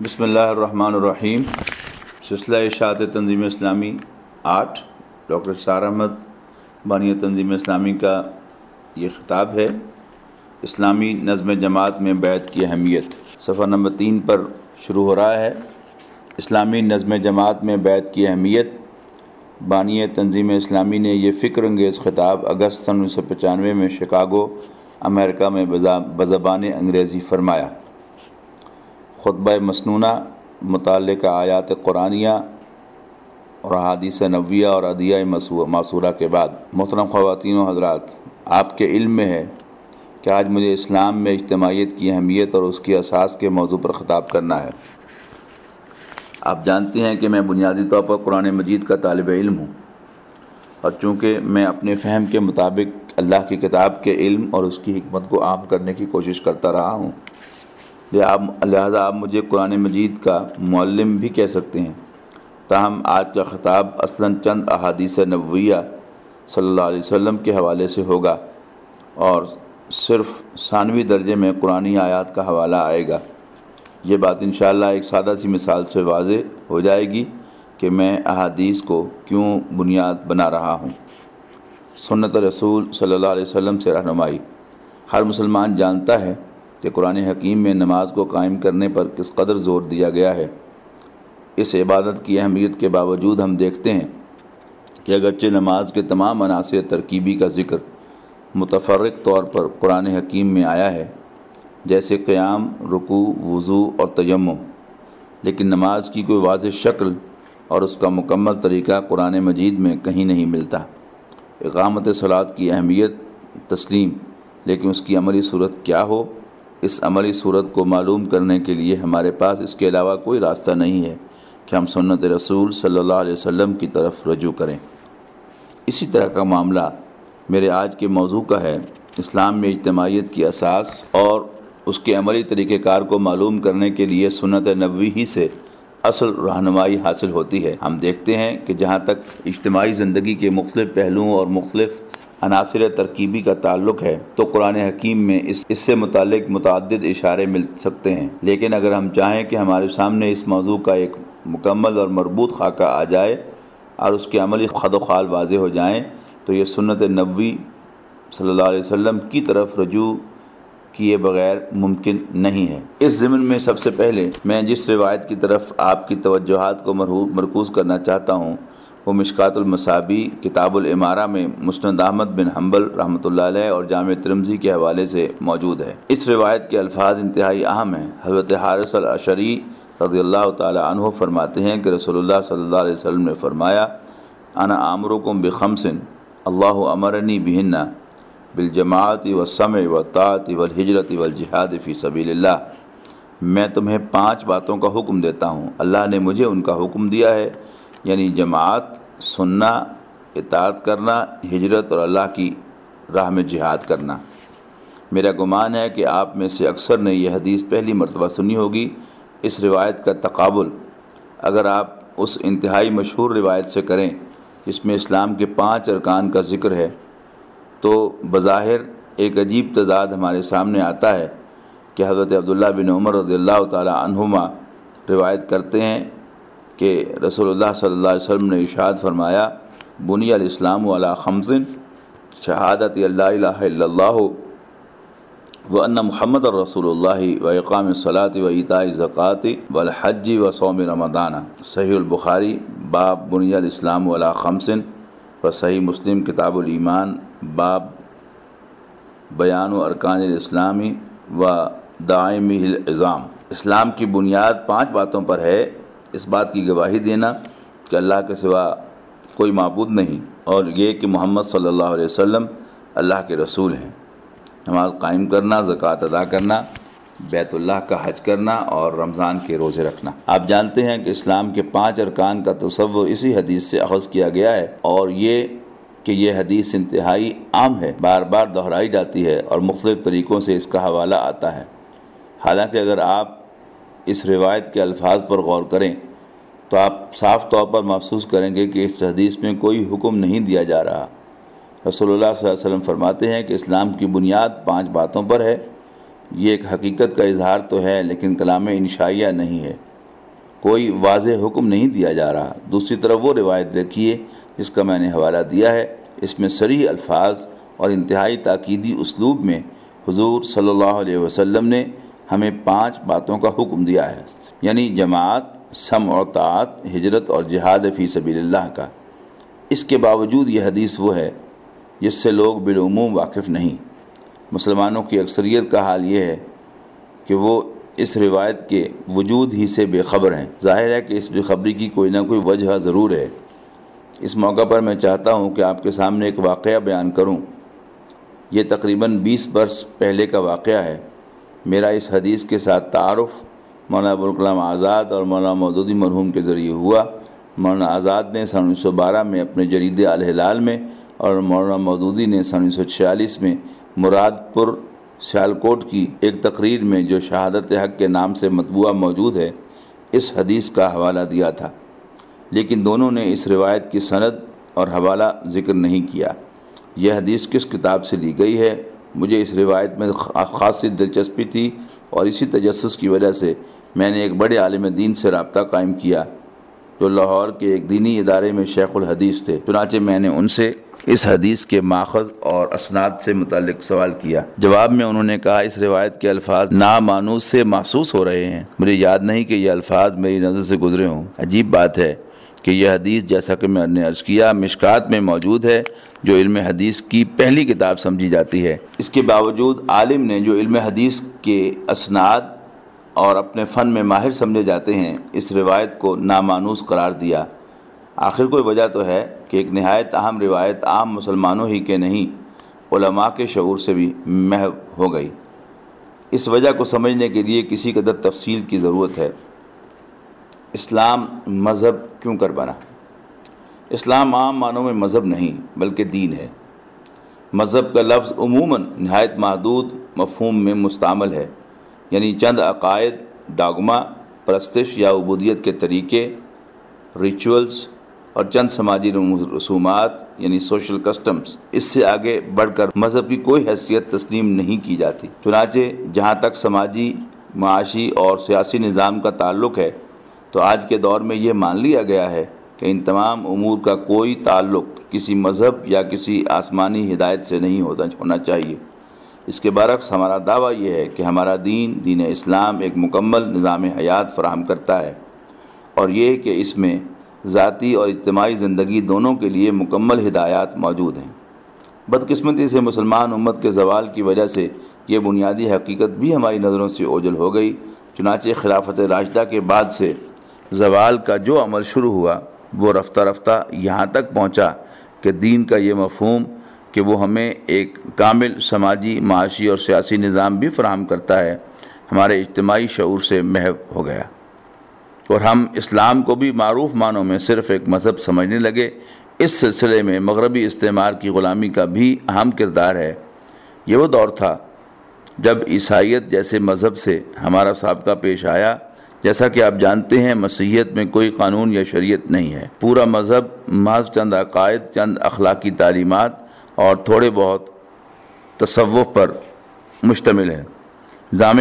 بسم اللہ الرحمن الرحیم۔ سلسلہ اشاعت تنظیم اسلامی 8 ڈاکٹر سار احمد بانی تنظیم اسلامی کا یہ خطاب ہے، اسلامی نظم جماعت میں بیعت کی اہمیت۔ صفحہ نمبر 3 پر شروع ہو رہا ہے۔ اسلامی نظم جماعت میں بیعت کی اہمیت۔ بانی تنظیم اسلامی نے یہ فکر انگیز خطاب اگست سن 1995 میں شکاگو، امریکہ میں بزبان انگریزی فرمایا۔ خطبہ مسنونہ متعلقہ آیات قرآنیہ اور احادیث نبویہ اور ادعیہ معصورہ کے بعد، محترم خواتین و حضرات، آپ کے علم میں ہے کہ آج مجھے اسلام میں اجتماعیت کی اہمیت اور اس کی اساس کے موضوع پر خطاب کرنا ہے۔ آپ جانتے ہیں کہ میں بنیادی طور پر قرآن مجید کا طالب علم ہوں، اور چونکہ میں اپنے فہم کے مطابق اللہ کی کتاب کے علم اور اس کی حکمت کو عام کرنے کی کوشش کرتا رہا ہوں، لہذا آپ مجھے قرآن مجید کا معلم بھی کہہ سکتے ہیں۔ تاہم آج کا خطاب اصلاً چند احادیث نبویہ صلی اللہ علیہ وسلم کے حوالے سے ہوگا، اور صرف ثانوی درجے میں قرآنی آیات کا حوالہ آئے گا۔ یہ بات انشاءاللہ ایک سادہ سی مثال سے واضح ہو جائے گی کہ میں احادیث کو کیوں بنیاد بنا رہا ہوں۔ سنت رسول صلی اللہ علیہ وسلم سے رہنمائی۔ ہر مسلمان جانتا ہے کہ قرآن حکیم میں نماز کو قائم کرنے پر کس قدر زور دیا گیا ہے۔ اس عبادت کی اہمیت کے باوجود ہم دیکھتے ہیں کہ اگرچہ نماز کے تمام عناصر ترکیبی کا ذکر متفرق طور پر قرآن حکیم میں آیا ہے، جیسے قیام، رکوع، وضو اور تیمم، لیکن نماز کی کوئی واضح شکل اور اس کا مکمل طریقہ قرآن مجید میں کہیں نہیں ملتا۔ اقامت صلاۃ کی اہمیت تسلیم، لیکن اس کی عملی صورت کیا ہو، اس عملی صورت کو معلوم کرنے کے لیے ہمارے پاس اس کے علاوہ کوئی راستہ نہیں ہے کہ ہم سنت رسول صلی اللہ علیہ وسلم کی طرف رجوع کریں۔ اسی طرح کا معاملہ میرے آج کے موضوع کا ہے۔ اسلام میں اجتماعیت کی اساس اور اس کے عملی طریقہ کار کو معلوم کرنے کے لیے سنت نبوی ہی سے اصل رہنمائی حاصل ہوتی ہے۔ ہم دیکھتے ہیں کہ جہاں تک اجتماعی زندگی کے مختلف پہلوؤں اور مختلف عناصر ترکیبی کا تعلق ہے تو قرآن حکیم میں اس سے متعلق متعدد اشارے مل سکتے ہیں، لیکن اگر ہم چاہیں کہ ہمارے سامنے اس موضوع کا ایک مکمل اور مربوط خاکہ آ جائے اور اس کے عملی خد و خال واضح ہو جائیں تو یہ سنت نبوی صلی اللہ علیہ وسلم کی طرف رجوع کیے بغیر ممکن نہیں ہے۔ اس ضمن میں سب سے پہلے میں جس روایت کی طرف آپ کی توجہات کو مرکوز کرنا چاہتا ہوں وہ مشکوٰۃ المصابیح کتاب الامارہ میں مسند احمد بن حنبل رحمۃ اللہ علیہ اور جامع ترمذی کے حوالے سے موجود ہے۔ اس روایت کے الفاظ انتہائی اہم ہیں۔ حضرت حارث الاشعری رضی اللہ تعالی عنہ فرماتے ہیں کہ رسول اللہ صلی اللہ علیہ وسلم نے فرمایا، انا آمرکم بخمس اللہ امرنی بہن بالجماعت والسمع والطاعت والہجرت والجہاد فی سبیل اللہ۔ میں تمہیں 5 باتوں کا حکم دیتا ہوں، اللہ نے مجھے ان کا حکم دیا ہے، یعنی جماعت، سننا، اطاعت کرنا، ہجرت اور اللہ کی راہ میں جہاد کرنا۔ میرا گمان ہے کہ آپ میں سے اکثر نے یہ حدیث پہلی مرتبہ سنی ہوگی۔ اس روایت کا تقابل اگر آپ اس انتہائی مشہور روایت سے کریں جس میں اسلام کے 5 ارکان کا ذکر ہے تو بظاہر ایک عجیب تضاد ہمارے سامنے آتا ہے کہ حضرت عبداللہ بن عمر رضی اللہ تعالی عنہما روایت کرتے ہیں کہ رسول اللہ صلی اللہ علیہ وسلم نے ارشاد فرمایا، بنی الاسلام علی 5 شہادت لا الہ الا اللہ وان محمد رسول اللہ واقام الصلاۃ وایتاء الزکوٰۃ والحج وصوم رمضان۔ صحیح البخاری باب بنی الاسلام علی 5 و صحیح مسلم کتاب الایمان باب بیان و ارکان الاسلامی و دعائمہ العظام۔ اسلام کی بنیاد 5 باتوں پر ہے۔ اس بات کی گواہی دینا کہ اللہ کے سوا کوئی معبود نہیں، اور یہ کہ محمد صلی اللہ علیہ وسلم اللہ کے رسول ہیں، نماز قائم کرنا، زکوٰۃ ادا کرنا، بیت اللہ کا حج کرنا اور رمضان کے روزے رکھنا۔ آپ جانتے ہیں کہ اسلام کے 5 ارکان کا تصور اسی حدیث سے اخذ کیا گیا ہے، اور یہ کہ یہ حدیث انتہائی عام ہے، بار بار دہرائی جاتی ہے اور مختلف طریقوں سے اس کا حوالہ آتا ہے۔ حالانکہ اگر آپ اس روایت کے الفاظ پر غور کریں تو آپ صاف طور پر محسوس کریں گے کہ اس حدیث میں کوئی حکم نہیں دیا جا رہا۔ رسول اللہ صلی اللہ علیہ وسلم فرماتے ہیں کہ اسلام کی بنیاد 5 باتوں پر ہے۔ یہ ایک حقیقت کا اظہار تو ہے، لیکن کلام انشائیہ نہیں ہے۔ کوئی واضح حکم نہیں دیا جا رہا۔ دوسری طرف وہ روایت دیکھیے جس کا میں نے حوالہ دیا ہے، اس میں صریح الفاظ اور انتہائی تاکیدی اسلوب میں حضور صلی اللہ علیہ وسلم نے ہمیں 5 باتوں کا حکم دیا ہے، یعنی جماعت، سمع و طاعت، ہجرت اور جہاد فی سبیل اللہ کا۔ اس کے باوجود یہ حدیث وہ ہے جس سے لوگ بالعموم واقف نہیں۔ مسلمانوں کی اکثریت کا حال یہ ہے کہ وہ اس روایت کے وجود ہی سے بے خبر ہیں۔ ظاہر ہے کہ اس بے خبری کی کوئی نہ کوئی وجہ ضرور ہے۔ اس موقع پر میں چاہتا ہوں کہ آپ کے سامنے ایک واقعہ بیان کروں۔ یہ تقریباً 20 برس پہلے کا واقعہ ہے۔ میرا اس حدیث کے ساتھ تعارف مولانا ابوالکلام آزاد اور مولانا مودودی مرحوم کے ذریعے ہوا۔ مولانا آزاد نے سن 1912 میں اپنے جرید الہلال میں اور مولانا مودودی نے سن 1946 میں مراد پور سیالکوٹ کی ایک تقریر میں جو شہادت حق کے نام سے مطبوعہ موجود ہے، اس حدیث کا حوالہ دیا تھا، لیکن دونوں نے اس روایت کی سند اور حوالہ ذکر نہیں کیا۔ یہ حدیث کس کتاب سے لی گئی ہے؟ مجھے اس روایت میں خاصی دلچسپی تھی اور اسی تجسس کی وجہ سے میں نے ایک بڑے عالم دین سے رابطہ قائم کیا جو لاہور کے ایک دینی ادارے میں شیخ الحدیث تھے۔ چنانچہ میں نے ان سے اس حدیث کے ماخذ اور اسناد سے متعلق سوال کیا۔ جواب میں انہوں نے کہا اس روایت کے الفاظ نامانوس سے محسوس ہو رہے ہیں۔ مجھے یاد نہیں کہ یہ الفاظ میری نظر سے گزرے ہوں۔ عجیب بات ہے کہ یہ حدیث جیسا کہ میں نے عرض کیا مشکات میں موجود ہے جو علم حدیث کی پہلی کتاب سمجھی جاتی ہے۔ اس کے باوجود عالم نے جو علم حدیث کے اسناد اور اپنے فن میں ماہر سمجھے جاتے ہیں اس روایت کو نامانوس قرار دیا۔ آخر کوئی وجہ تو ہے کہ ایک نہایت اہم روایت عام مسلمانوں ہی کے نہیں علماء کے شعور سے بھی محو ہو گئی۔ اس وجہ کو سمجھنے کے لیے کسی قدر تفصیل کی ضرورت ہے۔ اسلام مذہب کیوں کر بنا؟ اسلام عام معنوں میں مذہب نہیں بلکہ دین ہے۔ مذہب کا لفظ عموماً نہایت محدود مفہوم میں مستعمل ہے، یعنی چند عقائد، ڈاگما، پرستش یا عبودیت کے طریقے، ریچولز اور چند سماجی رسومات یعنی سوشل کسٹمز۔ اس سے آگے بڑھ کر مذہب کی کوئی حیثیت تسلیم نہیں کی جاتی۔ چنانچہ جہاں تک سماجی، معاشی اور سیاسی نظام کا تعلق ہے تو آج کے دور میں یہ مان لیا گیا ہے کہ ان تمام امور کا کوئی تعلق کسی مذہب یا کسی آسمانی ہدایت سے نہیں ہونا چاہیے۔ اس کے برعکس ہمارا دعویٰ یہ ہے کہ ہمارا دین اسلام ایک مکمل نظام حیات فراہم کرتا ہے، اور یہ کہ اس میں ذاتی اور اجتماعی زندگی دونوں کے لیے مکمل ہدایات موجود ہیں۔ بدقسمتی سے مسلمان امت کے زوال کی وجہ سے یہ بنیادی حقیقت بھی ہماری نظروں سے اوجھل ہو گئی۔ چنانچہ خلافت راشدہ کے بعد سے زوال کا جو عمل شروع ہوا وہ رفتہ رفتہ یہاں تک پہنچا کہ دین کا یہ مفہوم کہ وہ ہمیں ایک کامل سماجی، معاشی اور سیاسی نظام بھی فراہم کرتا ہے، ہمارے اجتماعی شعور سے محو ہو گیا، اور ہم اسلام کو بھی معروف معنوں میں صرف ایک مذہب سمجھنے لگے۔ اس سلسلے میں مغربی استعمار کی غلامی کا بھی اہم کردار ہے۔ یہ وہ دور تھا جب عیسائیت جیسے مذہب سے ہمارا سابقہ پیش آیا۔ جیسا کہ آپ جانتے ہیں مسیحیت میں کوئی قانون یا شریعت نہیں ہے۔ پورا مذہب محض چند عقائد، چند اخلاقی تعلیمات اور تھوڑے بہت تصوف پر مشتمل ہے۔ نظام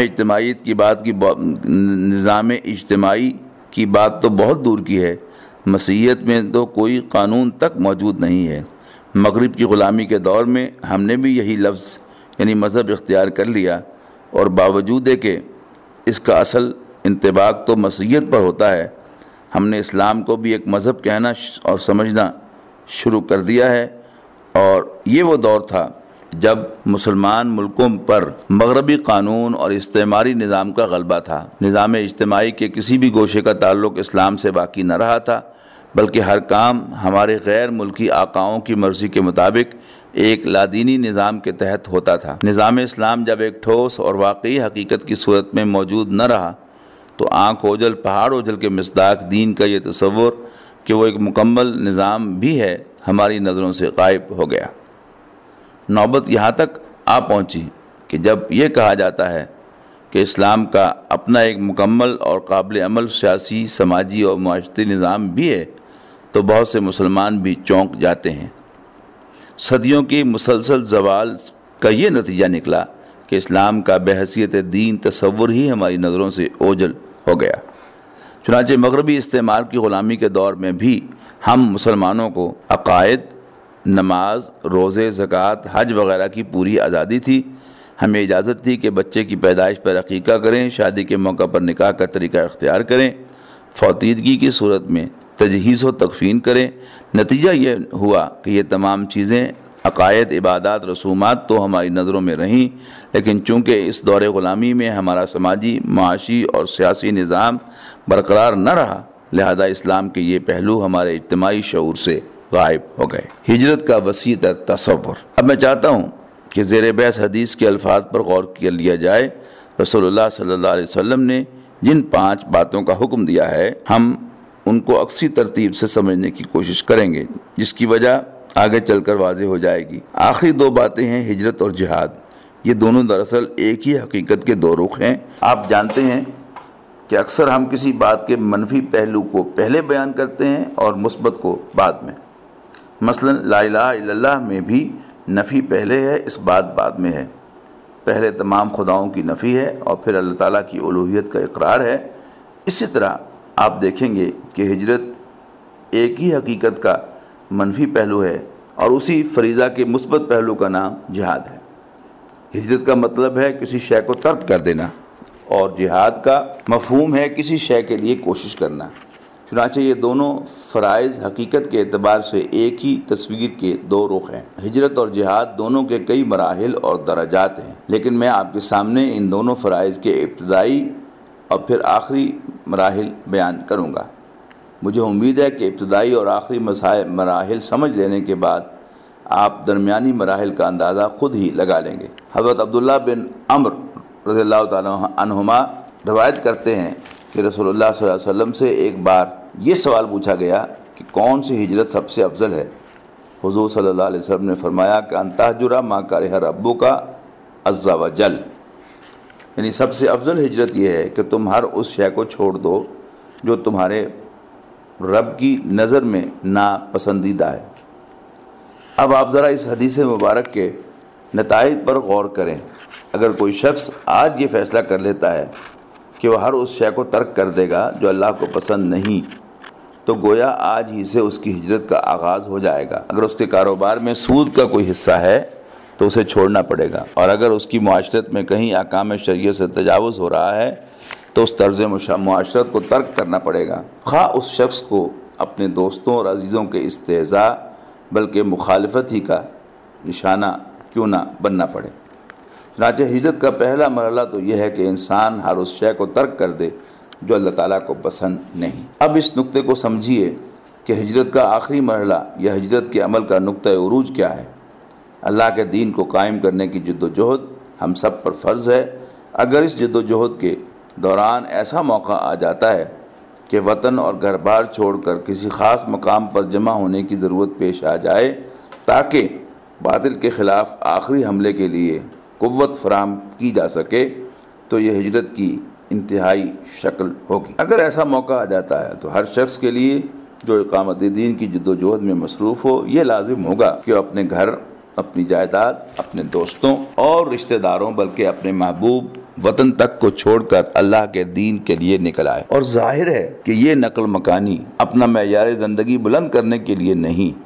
اجتماعی کی بات تو بہت دور کی ہے، مسیحیت میں تو کوئی قانون تک موجود نہیں ہے۔ مغرب کی غلامی کے دور میں ہم نے بھی یہی لفظ یعنی مذہب اختیار کر لیا، اور باوجود کہ اس کا اصل انطباق تو مسیحیت پر ہوتا ہے، ہم نے اسلام کو بھی ایک مذہب کہنا اور سمجھنا شروع کر دیا ہے۔ اور یہ وہ دور تھا جب مسلمان ملکوں پر مغربی قانون اور استعماری نظام کا غلبہ تھا۔ نظام اجتماعی کے کسی بھی گوشے کا تعلق اسلام سے باقی نہ رہا تھا، بلکہ ہر کام ہمارے غیر ملکی آقاؤں کی مرضی کے مطابق ایک لادینی نظام کے تحت ہوتا تھا۔ نظام اسلام جب ایک ٹھوس اور واقعی حقیقت کی صورت میں موجود نہ رہا تو آنکھ اوجل پہاڑ اوجل کے مصداق دین کا یہ تصور کہ وہ ایک مکمل نظام بھی ہے ہماری نظروں سے غائب ہو گیا۔ نوبت یہاں تک آ پہنچی کہ جب یہ کہا جاتا ہے کہ اسلام کا اپنا ایک مکمل اور قابل عمل سیاسی، سماجی اور معاشرتی نظام بھی ہے تو بہت سے مسلمان بھی چونک جاتے ہیں۔ صدیوں کی مسلسل زوال کا یہ نتیجہ نکلا کہ اسلام کا بحیثیت دین تصور ہی ہماری نظروں سے اوجھل ہو گیا۔ چنانچہ مغربی استعمار کی غلامی کے دور میں بھی ہم مسلمانوں کو عقائد، نماز، روزے، زکوٰۃ، حج وغیرہ کی پوری آزادی تھی۔ ہمیں اجازت تھی کہ بچے کی پیدائش پر عقیقہ کریں، شادی کے موقع پر نکاح کا طریقہ اختیار کریں، فوتیدگی کی صورت میں تجہیز و تکفین کریں۔ نتیجہ یہ ہوا کہ یہ تمام چیزیں، عقائد، عبادات، رسومات تو ہماری نظروں میں رہیں، لیکن چونکہ اس دور غلامی میں ہمارا سماجی، معاشی اور سیاسی نظام برقرار نہ رہا، لہذا اسلام کے یہ پہلو ہمارے اجتماعی شعور سے غائب ہو گئے۔ ہجرت کا وسیع تر تصور۔ اب میں چاہتا ہوں کہ زیر بحث حدیث کے الفاظ پر غور کر لیا جائے۔ رسول اللہ صلی اللہ علیہ وسلم نے جن 5 باتوں کا حکم دیا ہے، ہم ان کو اکثر ترتیب سے سمجھنے کی کوشش کریں گے، جس کی وجہ آگے چل کر واضح ہو جائے گی۔ آخری 2 باتیں ہیں ہجرت اور جہاد۔ یہ دونوں دراصل ایک ہی حقیقت کے 2 رخ ہیں۔ آپ جانتے ہیں کہ اکثر ہم کسی بات کے منفی پہلو کو پہلے بیان کرتے ہیں اور مثبت کو بعد میں۔ مثلا لا الہ الا اللہ میں بھی نفی پہلے ہے، اس بات بعد میں ہے۔ پہلے تمام خداؤں کی نفی ہے اور پھر اللہ تعالیٰ کی الوہیت کا اقرار ہے۔ اسی طرح آپ دیکھیں گے کہ ہجرت ایک ہی حقیقت کا منفی پہلو ہے اور اسی فریضہ کے مثبت پہلو کا نام جہاد ہے۔ ہجرت کا مطلب ہے کسی شے کو ترک کر دینا، اور جہاد کا مفہوم ہے کسی شے کے لیے کوشش کرنا۔ چنانچہ یہ دونوں فرائض حقیقت کے اعتبار سے ایک ہی تصویر کے 2 رخ ہیں۔ ہجرت اور جہاد دونوں کے کئی مراحل اور درجات ہیں، لیکن میں آپ کے سامنے ان دونوں فرائض کے ابتدائی اور پھر آخری مراحل بیان کروں گا۔ مجھے امید ہے کہ ابتدائی اور آخری مراحل سمجھ لینے کے بعد آپ درمیانی مراحل کا اندازہ خود ہی لگا لیں گے۔ حضرت عبداللہ بن عمرو رضی اللہ تعالیٰ عنہما روایت کرتے ہیں کہ رسول اللہ صلی اللہ علیہ وسلم سے ایک بار یہ سوال پوچھا گیا کہ کون سی ہجرت سب سے افضل ہے؟ حضور صلی اللہ علیہ وسلم نے فرمایا کہ ان تہجر ما کرہ ربک عز وجل، یعنی سب سے افضل ہجرت یہ ہے کہ تم ہر اس شے کو چھوڑ دو جو تمہارے رب کی نظر میں ناپسندیدہ ہے۔ اب آپ ذرا اس حدیث مبارک کے نتائج پر غور کریں۔ اگر کوئی شخص آج یہ فیصلہ کر لیتا ہے کہ وہ ہر اس شے کو ترک کر دے گا جو اللہ کو پسند نہیں، تو گویا آج ہی سے اس کی ہجرت کا آغاز ہو جائے گا۔ اگر اس کے کاروبار میں سود کا کوئی حصہ ہے تو اسے چھوڑنا پڑے گا، اور اگر اس کی معاشرت میں کہیں احکام شریعت سے تجاوز ہو رہا ہے تو اس طرز معاشرت کو ترک کرنا پڑے گا، خواہ اس شخص کو اپنے دوستوں اور عزیزوں کے استہزاء بلکہ مخالفت ہی کا نشانہ کیوں نہ بننا پڑے۔ چنانچہ ہجرت کا پہلا مرحلہ تو یہ ہے کہ انسان ہر اس شے کو ترک کر دے جو اللہ تعالیٰ کو پسند نہیں۔ اب اس نقطے کو سمجھیے کہ ہجرت کا آخری مرحلہ یا ہجرت کے عمل کا نقطہ عروج کیا ہے۔ اللہ کے دین کو قائم کرنے کی جد و جہد ہم سب پر فرض ہے۔ اگر اس جد و جہد کے دوران ایسا موقع آ جاتا ہے کہ وطن اور گھر بار چھوڑ کر کسی خاص مقام پر جمع ہونے کی ضرورت پیش آ جائے تاکہ باطل کے خلاف آخری حملے کے لیے قوت فراہم کی جا سکے، تو یہ ہجرت کی انتہائی شکل ہوگی۔ اگر ایسا موقع آ جاتا ہے تو ہر شخص کے لیے جو اقامت دین کی جد و جہد میں مصروف ہو، یہ لازم ہوگا کہ وہ اپنے گھر، اپنی جائیداد، اپنے دوستوں اور رشتہ داروں بلکہ اپنے محبوب وطن تک کو چھوڑ کر اللہ کے دین کے لیے نکل آئے۔ اور ظاہر ہے کہ یہ نقل مکانی اپنا معیار زندگی بلند کرنے کے لیے نہیں،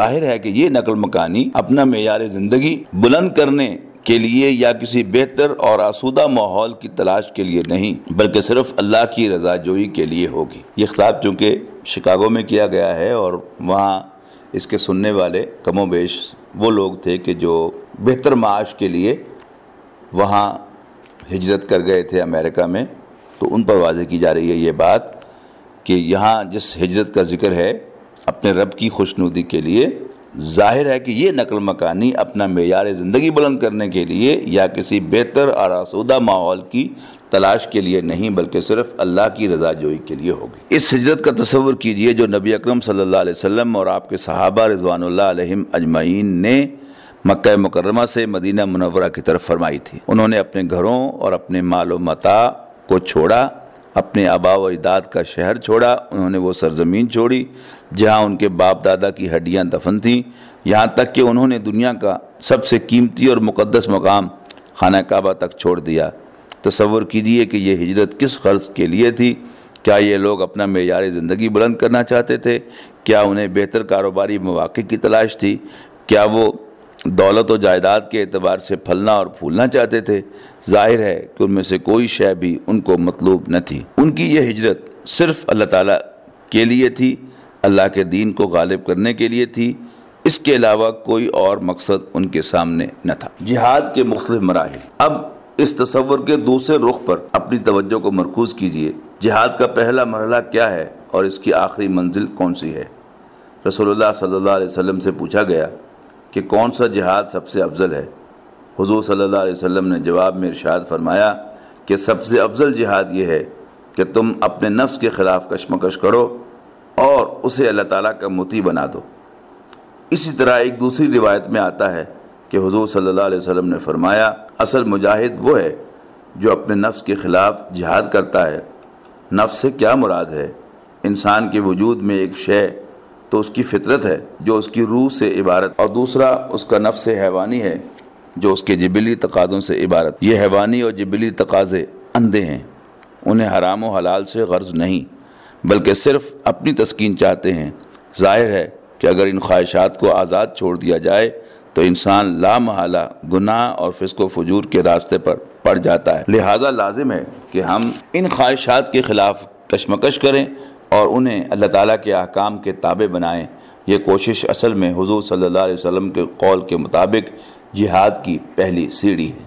اپنا معیار زندگی بلند کرنے کے لیے یا کسی بہتر اور آسودہ ماحول کی تلاش کے لیے نہیں، بلکہ صرف اللہ کی رضا جوئی کے لیے ہوگی۔ یہ خطاب چونکہ شکاگو میں کیا گیا ہے اور وہاں اس کے سننے والے کم و بیش وہ لوگ تھے کہ جو بہتر معاش کے لیے وہاں ہجرت کر گئے تھے امریکہ میں، تو ان پر واضح کی جا رہی ہے یہ بات کہ یہاں جس ہجرت کا ذکر ہے اپنے رب کی خوشنودی کے لیے، ظاہر ہے کہ یہ نقل مکانی اپنا معیار زندگی بلند کرنے کے لیے یا کسی بہتر اور آسودہ ماحول کی تلاش کے لیے نہیں، بلکہ صرف اللہ کی رضا جوئی کے لیے ہوگی۔ اس ہجرت کا تصور کیجئے جو نبی اکرم صلی اللہ علیہ وسلم اور آپ کے صحابہ رضوان اللہ علیہم اجمعین نے مکہ مکرمہ سے مدینہ منورہ کی طرف فرمائی تھی۔ انہوں نے اپنے گھروں اور اپنے مال و متاع کو چھوڑا، اپنے آبا و اجداد کا شہر چھوڑا، انہوں نے وہ سرزمین چھوڑی جہاں ان کے باپ دادا کی ہڈیاں دفن تھیں، یہاں تک کہ انہوں نے دنیا کا سب سے قیمتی اور مقدس مقام خانہ کعبہ تک چھوڑ دیا۔ تصور کیجئے کہ یہ ہجرت کس غرض کے لیے تھی۔ کیا یہ لوگ اپنا معیار زندگی بلند کرنا چاہتے تھے؟ کیا انہیں بہتر کاروباری مواقع کی تلاش تھی؟ کیا وہ دولت و جائیداد کے اعتبار سے پھلنا اور پھولنا چاہتے تھے؟ ظاہر ہے کہ ان میں سے کوئی شے بھی ان کو مطلوب نہ تھی۔ ان کی یہ ہجرت صرف اللہ تعالیٰ کے لیے تھی، اللہ کے دین کو غالب کرنے کے لیے تھی، اس کے علاوہ کوئی اور مقصد ان کے سامنے نہ تھا۔ جہاد کے مختلف مراحل۔ اب اس تصور کے دوسرے رخ پر اپنی توجہ کو مرکوز کیجیے۔ جہاد کا پہلا مرحلہ کیا ہے اور اس کی آخری منزل کون سی ہے؟ رسول اللہ صلی اللہ علیہ وسلم سے پوچھا گیا کہ کون سا جہاد سب سے افضل ہے؟ حضور صلی اللہ علیہ وسلم نے جواب میں ارشاد فرمایا کہ سب سے افضل جہاد یہ ہے کہ تم اپنے نفس کے خلاف کشمکش کرو اور اسے اللہ تعالیٰ کا مطیع بنا دو۔ اسی طرح ایک دوسری روایت میں آتا ہے کہ حضور صلی اللہ علیہ وسلم نے فرمایا اصل مجاہد وہ ہے جو اپنے نفس کے خلاف جہاد کرتا ہے۔ نفس سے کیا مراد ہے؟ انسان کے وجود میں ایک شے تو اس کی فطرت ہے جو اس کی روح سے عبارت، اور دوسرا اس کا نفس حیوانی ہے جو اس کے جبلی تقاضوں سے عبارت۔ یہ حیوانی اور جبلی تقاضے اندھے ہیں، انہیں حرام و حلال سے غرض نہیں بلکہ صرف اپنی تسکین چاہتے ہیں۔ ظاہر ہے کہ اگر ان خواہشات کو آزاد چھوڑ دیا جائے تو انسان لا محالہ گناہ اور فسق و فجور کے راستے پر پڑ جاتا ہے۔ لہذا لازم ہے کہ ہم ان خواہشات کے خلاف کشمکش کریں اور انہیں اللہ تعالیٰ کے احکام کے تابع بنائیں۔ یہ کوشش اصل میں حضور صلی اللہ علیہ وسلم کے قول کے مطابق جہاد کی پہلی سیڑھی ہے۔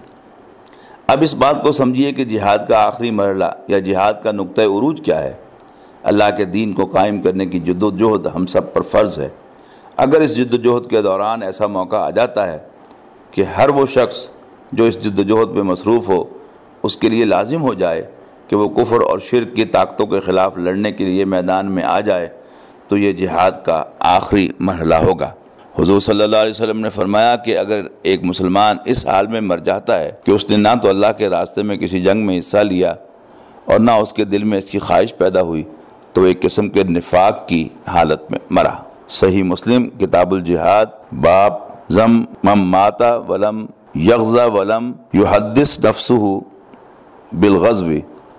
اب اس بات کو سمجھیے کہ جہاد کا آخری مرحلہ یا جہاد کا نقطہ عروج کیا ہے۔ اللہ کے دین کو قائم کرنے کی جد و جہد ہم سب پر فرض ہے۔ اگر اس جد و جہد کے دوران ایسا موقع آ جاتا ہے کہ ہر وہ شخص جو اس جد و جہد میں مصروف ہو اس کے لیے لازم ہو جائے کہ وہ کفر اور شرک کی طاقتوں کے خلاف لڑنے کے لیے میدان میں آ جائے تو یہ جہاد کا آخری مرحلہ ہوگا۔ حضور صلی اللہ علیہ وسلم نے فرمایا کہ اگر ایک مسلمان اس حال میں مر جاتا ہے کہ اس نے نہ تو اللہ کے راستے میں کسی جنگ میں حصہ لیا اور نہ اس کے دل میں اس کی خواہش پیدا ہوئی تو ایک قسم کے نفاق کی حالت میں مرا۔ صحیح مسلم کتاب الجہاد باب ذم من مات ولم یغزا ولم یحدث نفسه بالغزو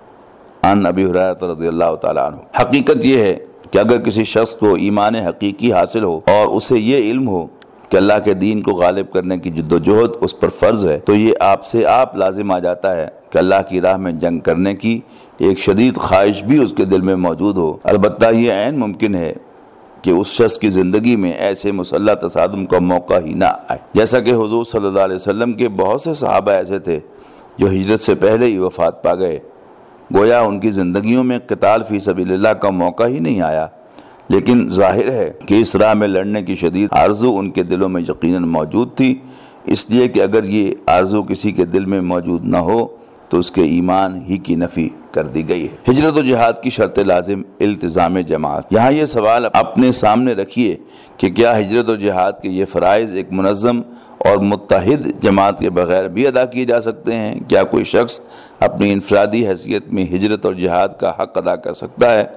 عن ابی ہریرہ رضی اللہ تعالیٰ عنہ۔ حقیقت یہ ہے کہ اگر کسی شخص کو ایمان حقیقی حاصل ہو اور اسے یہ علم ہو کہ اللہ کے دین کو غالب کرنے کی جد و جہد اس پر فرض ہے تو یہ آپ سے آپ لازم آ جاتا ہے کہ اللہ کی راہ میں جنگ کرنے کی ایک شدید خواہش بھی اس کے دل میں موجود ہو۔ البتہ یہ عین ممکن ہے کہ اس شخص کی زندگی میں ایسے مسلح تصادم کا موقع ہی نہ آئے، جیسا کہ حضور صلی اللہ علیہ وسلم کے بہت سے صحابہ ایسے تھے جو ہجرت سے پہلے ہی وفات پا گئے۔ گویا ان کی زندگیوں میں قتال فی سبیل اللہ کا موقع ہی نہیں آیا، لیکن ظاہر ہے کہ اس راہ میں لڑنے کی شدید آرزو ان کے دلوں میں یقیناً موجود تھی، اس لیے کہ اگر یہ آرزو کسی کے دل میں موجود نہ ہو تو اس کے ایمان ہی کی نفی کر دی گئی ہے۔ ہجرت و جہاد کی شرط لازم التزام جماعت۔ یہاں یہ سوال اپنے سامنے رکھیے کہ کیا ہجرت و جہاد کے یہ فرائض ایک منظم اور متحد جماعت کے بغیر بھی ادا کیے جا سکتے ہیں؟ کیا کوئی شخص اپنی انفرادی حیثیت میں ہجرت اور جہاد کا حق ادا کر سکتا ہے؟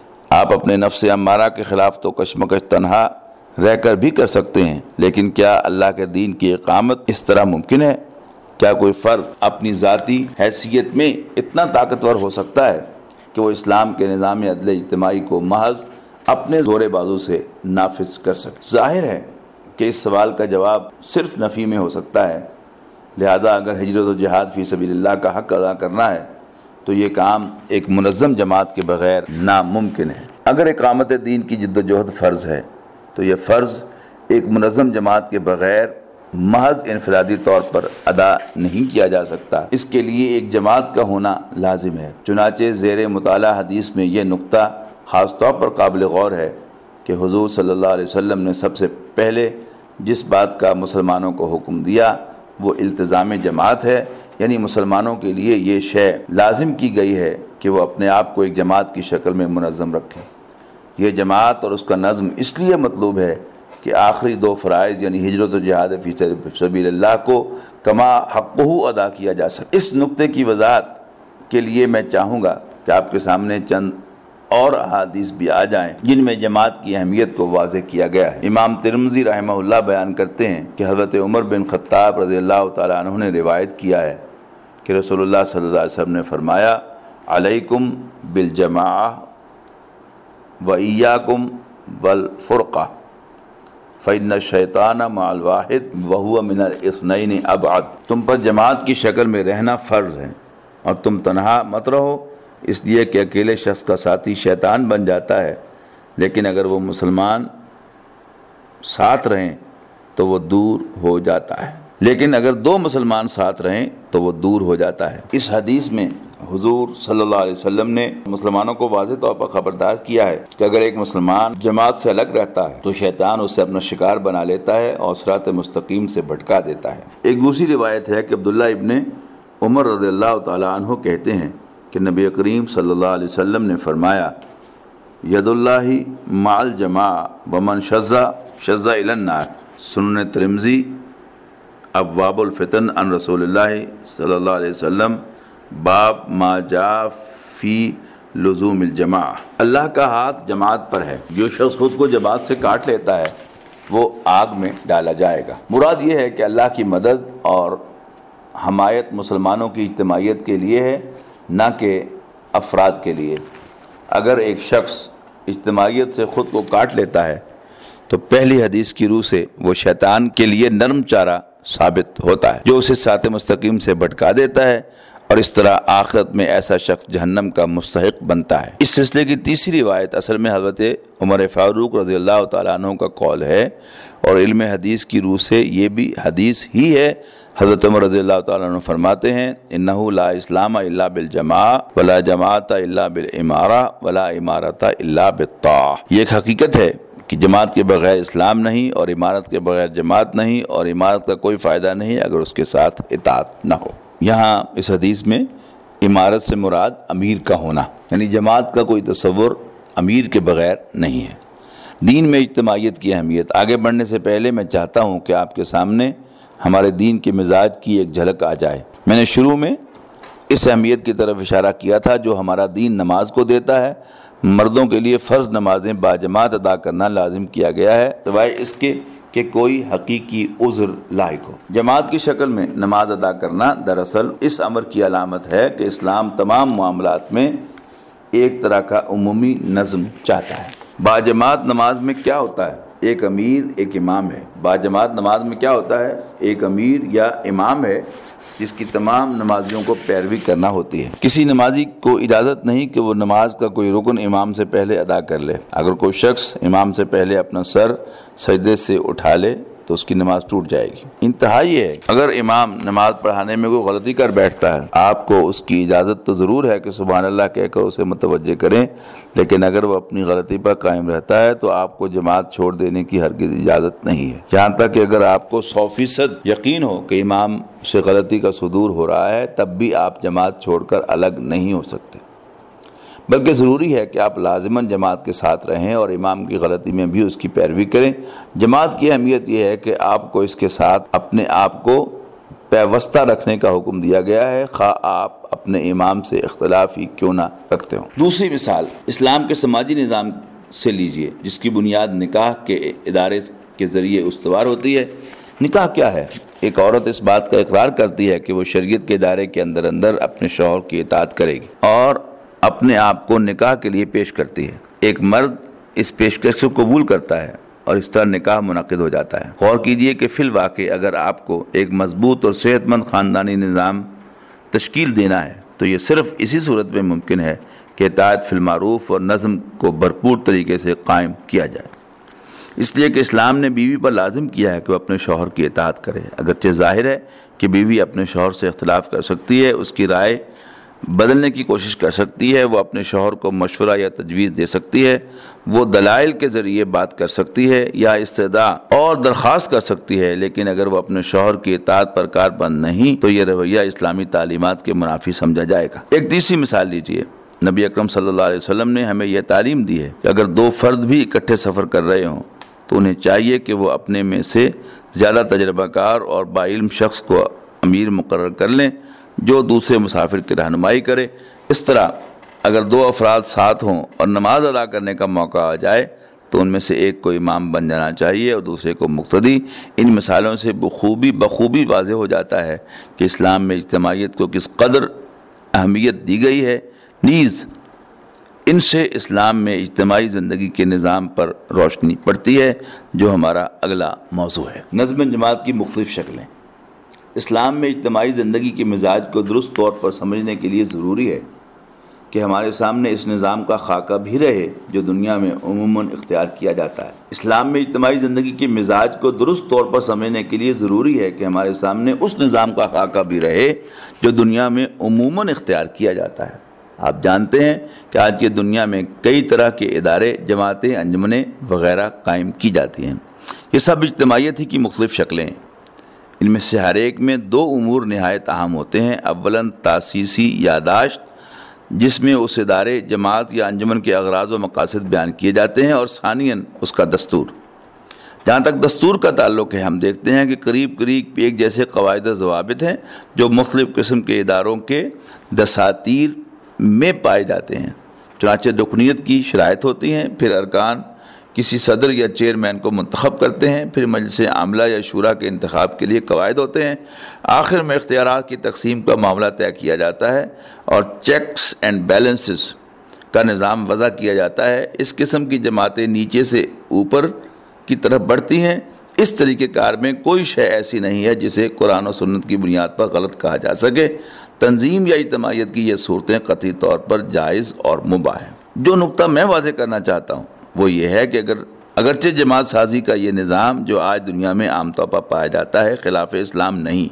آپ اپنے نفس امارہ کے خلاف تو کشمکش تنہا رہ کر بھی کر سکتے ہیں، لیکن کیا اللہ کے دین کی اقامت اس طرح ممکن ہے؟ کیا کوئی فرد اپنی ذاتی حیثیت میں اتنا طاقتور ہو سکتا ہے کہ وہ اسلام کے نظام عدل اجتماعی کو محض اپنے زور بازو سے نافذ کر سکے؟ ظاہر ہے کہ اس سوال کا جواب صرف نفی میں ہو سکتا ہے۔ لہذا اگر ہجرت و جہاد فی سبیل اللہ کا حق ادا کرنا ہے تو یہ کام ایک منظم جماعت کے بغیر ناممکن ہے۔ اگر اقامت دین کی جد و جہد فرض ہے تو یہ فرض ایک منظم جماعت کے بغیر محض انفرادی طور پر ادا نہیں کیا جا سکتا، اس کے لیے ایک جماعت کا ہونا لازم ہے۔ چنانچہ زیر مطالعہ حدیث میں یہ نقطہ خاص طور پر قابل غور ہے کہ حضور صلی اللہ علیہ وسلم نے سب سے پہلے جس بات کا مسلمانوں کو حکم دیا وہ التزام جماعت ہے، یعنی مسلمانوں کے لیے یہ شے لازم کی گئی ہے کہ وہ اپنے آپ کو ایک جماعت کی شکل میں منظم رکھیں۔ یہ جماعت اور اس کا نظم اس لیے مطلوب ہے کہ آخری دو فرائض یعنی ہجرت و جہاد فی سبیل اللہ کو کما حقہ ادا کیا جا سکے۔ اس نقطے کی وضاحت کے لیے میں چاہوں گا کہ آپ کے سامنے چند اور احادیث بھی آ جائیں جن میں جماعت کی اہمیت کو واضح کیا گیا ہے۔ امام ترمذی رحمہ اللہ بیان کرتے ہیں کہ حضرت عمر بن خطاب رضی اللہ تعالیٰ عنہ نے روایت کیا ہے کہ رسول اللہ صلی اللہ علیہ وسلم نے فرمایا علیکم بالجماع و ایاکم والفرقہ فإن الشیطان مع الواحد وہو من الاثنین ابعد۔ تم پر جماعت کی شکل میں رہنا فرض ہے اور تم تنہا مت رہو، اس لیے کہ اکیلے شخص کا ساتھی شیطان بن جاتا ہے، لیکن اگر وہ مسلمان ساتھ رہیں تو وہ دور ہو جاتا ہے، لیکن اگر دو مسلمان ساتھ رہیں تو وہ دور ہو جاتا ہے۔ اس حدیث میں حضور صلی اللہ علیہ وسلم نے مسلمانوں کو واضح طور پر خبردار کیا ہے کہ اگر ایک مسلمان جماعت سے الگ رہتا ہے تو شیطان اسے اپنا شکار بنا لیتا ہے اور صراط مستقیم سے بھٹکا دیتا ہے۔ ایک دوسری روایت ہے کہ عبداللہ ابن عمر رضی اللہ تعالیٰ عنہ کہتے ہیں کہ نبی کریم صلی اللہ علیہ وسلم نے فرمایا ید اللہ مع الجماع ومن شذ الی النار۔ سنن ترمذی ابواب الفتن عن رسول اللہ صلی اللہ علیہ وسلم باب ما جاء فی لزوم الجماع۔ اللہ کا ہاتھ جماعت پر ہے، جو شخص خود کو جماعت سے کاٹ لیتا ہے وہ آگ میں ڈالا جائے گا۔ مراد یہ ہے کہ اللہ کی مدد اور حمایت مسلمانوں کی اجتماعیت کے لیے ہے، نہ کہ افراد کے لیے۔ اگر ایک شخص اجتماعیت سے خود کو کاٹ لیتا ہے تو پہلی حدیث کی روح سے وہ شیطان کے لیے نرم چارہ ثابت ہوتا ہے جو اسے صراط مستقیم سے بھٹکا دیتا ہے، اور اس طرح آخرت میں ایسا شخص جہنم کا مستحق بنتا ہے۔ اس سلسلے کی تیسری روایت اصل میں حضرت عمر فاروق رضی اللہ تعالیٰ عنہ کا قول ہے، اور علم حدیث کی روح سے یہ بھی حدیث ہی ہے۔ حضرت عمر رضی اللہ تعالیٰ عنہ فرماتے ہیں انہ لا اسلام الا بالجماع ولا جماعت الا بالامارہ ولا امارۃ الا بالطاعہ۔ یہ ایک حقیقت ہے کہ جماعت کے بغیر اسلام نہیں، اور امارت کے بغیر جماعت نہیں، اور امارت کا کوئی فائدہ نہیں اگر اس کے ساتھ اطاعت نہ ہو۔ یہاں اس حدیث میں امارت سے مراد امیر کا ہونا، یعنی جماعت کا کوئی تصور امیر کے بغیر نہیں ہے۔ دین میں اجتماعیت کی اہمیت۔ آگے بڑھنے سے پہلے میں چاہتا ہوں کہ آپ کے سامنے ہمارے دین کے مزاج کی ایک جھلک آ جائے۔ میں نے شروع میں اس اہمیت کی طرف اشارہ کیا تھا جو ہمارا دین نماز کو دیتا ہے۔ مردوں کے لیے فرض نمازیں باجماعت ادا کرنا لازم کیا گیا ہے سوائے اس کے کہ کوئی حقیقی عذر لاحق ہو۔ جماعت کی شکل میں نماز ادا کرنا دراصل اس امر کی علامت ہے کہ اسلام تمام معاملات میں ایک طرح کا عمومی نظم چاہتا ہے۔ باجماعت نماز میں کیا ہوتا ہے؟ ایک امیر ایک امام ہے۔ باجماعت نماز میں کیا ہوتا ہے؟ ایک امیر یا امام ہے جس کی تمام نمازیوں کو پیروی کرنا ہوتی ہے۔ کسی نمازی کو اجازت نہیں کہ وہ نماز کا کوئی رکن امام سے پہلے ادا کر لے۔ اگر کوئی شخص امام سے پہلے اپنا سر سجدے سے اٹھا لے تو اس کی نماز ٹوٹ جائے گی۔ انتہا یہ ہے اگر امام نماز پڑھانے میں کوئی غلطی کر بیٹھتا ہے آپ کو اس کی اجازت تو ضرور ہے کہ سبحان اللہ کہہ کر اسے متوجہ کریں، لیکن اگر وہ اپنی غلطی پر قائم رہتا ہے تو آپ کو جماعت چھوڑ دینے کی ہرگز اجازت نہیں ہے، یہاں تک کہ اگر آپ کو 100% یقین ہو کہ امام سے غلطی کا صدور ہو رہا ہے تب بھی آپ جماعت چھوڑ کر الگ نہیں ہو سکتے، بلکہ ضروری ہے کہ آپ لازماً جماعت کے ساتھ رہیں اور امام کی غلطی میں بھی اس کی پیروی کریں۔ جماعت کی اہمیت یہ ہے کہ آپ کو اس کے ساتھ اپنے آپ کو پیوستہ رکھنے کا حکم دیا گیا ہے، خواہ آپ اپنے امام سے اختلاف ہی کیوں نہ رکھتے ہوں۔ دوسری مثال اسلام کے سماجی نظام سے لیجئے جس کی بنیاد نکاح کے ادارے کے ذریعے استوار ہوتی ہے۔ نکاح کیا ہے؟ ایک عورت اس بات کا اقرار کرتی ہے کہ وہ شریعت کے ادارے کے اندر اپنے شوہر کی اطاعت کرے گی اور اپنے آپ کو نکاح کے لیے پیش کرتی ہے۔ ایک مرد اس پیشکش کو قبول کرتا ہے اور اس طرح نکاح منعقد ہو جاتا ہے۔ غور کیجئے کہ فی الواقع اگر آپ کو ایک مضبوط اور صحت مند خاندانی نظام تشکیل دینا ہے تو یہ صرف اسی صورت میں ممکن ہے کہ اطاعت فی المعروف اور نظم کو بھرپور طریقے سے قائم کیا جائے، اس لیے کہ اسلام نے بیوی پر لازم کیا ہے کہ وہ اپنے شوہر کی اطاعت کرے۔ اگرچہ ظاہر ہے کہ بیوی اپنے شوہر سے اختلاف کر سکتی ہے، اس کی رائے بدلنے کی کوشش کر سکتی ہے، وہ اپنے شوہر کو مشورہ یا تجویز دے سکتی ہے، وہ دلائل کے ذریعے بات کر سکتی ہے یا استدعاء اور درخواست کر سکتی ہے، لیکن اگر وہ اپنے شوہر کی اطاعت پر کاربند نہیں تو یہ رویہ اسلامی تعلیمات کے منافی سمجھا جائے گا۔ ایک تیسری مثال لیجئے، نبی اکرم صلی اللہ علیہ وسلم نے ہمیں یہ تعلیم دی ہے کہ اگر دو فرد بھی اکٹھے سفر کر رہے ہوں تو انہیں چاہیے کہ وہ اپنے میں سے زیادہ تجربہ کار اور باعلم شخص کو امیر مقرر کر لیں جو دوسرے مسافر کی رہنمائی کرے۔ اس طرح اگر دو افراد ساتھ ہوں اور نماز ادا کرنے کا موقع آ جائے تو ان میں سے ایک کو امام بن جانا چاہیے اور دوسرے کو مقتدی۔ ان مثالوں سے بخوبی واضح ہو جاتا ہے کہ اسلام میں اجتماعیت کو کس قدر اہمیت دی گئی ہے، نیز ان سے اسلام میں اجتماعی زندگی کے نظام پر روشنی پڑتی ہے، جو ہمارا اگلا موضوع ہے۔ نظم جماعت کی مختلف شکلیں۔ اسلام میں اجتماعی زندگی کے مزاج کو درست طور پر سمجھنے کے لیے ضروری ہے کہ ہمارے سامنے اس نظام کا خاکہ بھی رہے جو دنیا میں عموماً اختیار کیا جاتا ہے۔ اسلام میں اجتماعی زندگی کے مزاج کو درست طور پر سمجھنے کے لیے ضروری ہے کہ ہمارے سامنے اس نظام کا خاکہ بھی رہے جو دنیا میں عموماً اختیار کیا جاتا ہے۔ آپ جانتے ہیں کہ آج کی دنیا میں کئی طرح کے ادارے، جماعتیں، انجمنیں وغیرہ قائم کی جاتی ہیں۔ یہ سب اجتماعیت ہی کی مختلف شکلیں ہیں۔ ان میں سے ہر ایک میں دو امور نہایت اہم ہوتے ہیں۔ اولاً تاسیسی یادداشت، جس میں اس ادارے، جماعت یا انجمن کے اغراض و مقاصد بیان کیے جاتے ہیں، اور ثانیاً اس کا دستور۔ جہاں تک دستور کا تعلق ہے، ہم دیکھتے ہیں کہ قریب ایک جیسے قواعد و ضوابط ہیں جو مختلف قسم کے اداروں کے دساتیر میں پائے جاتے ہیں۔ چنانچہ رکنیت کی شرائط ہوتی ہیں، پھر ارکان کسی صدر یا چیئرمین کو منتخب کرتے ہیں، پھر مجلس عاملہ یا شورا کے انتخاب کے لیے قواعد ہوتے ہیں، آخر میں اختیارات کی تقسیم کا معاملہ طے کیا جاتا ہے اور چیکس اینڈ بیلنسز کا نظام وضع کیا جاتا ہے۔ اس قسم کی جماعتیں نیچے سے اوپر کی طرف بڑھتی ہیں۔ اس طریقہ کار میں کوئی شے ایسی نہیں ہے جسے قرآن و سنت کی بنیاد پر غلط کہا جا سکے۔ تنظیم یا اجتماعیت کی یہ صورتیں قطعی طور پر جائز اور مباح ہیں۔ جو نقطہ میں واضح کرنا چاہتا ہوں وہ یہ ہے کہ اگرچہ جماعت سازی کا یہ نظام جو آج دنیا میں عام طور پر پایا جاتا ہے خلاف اسلام نہیں،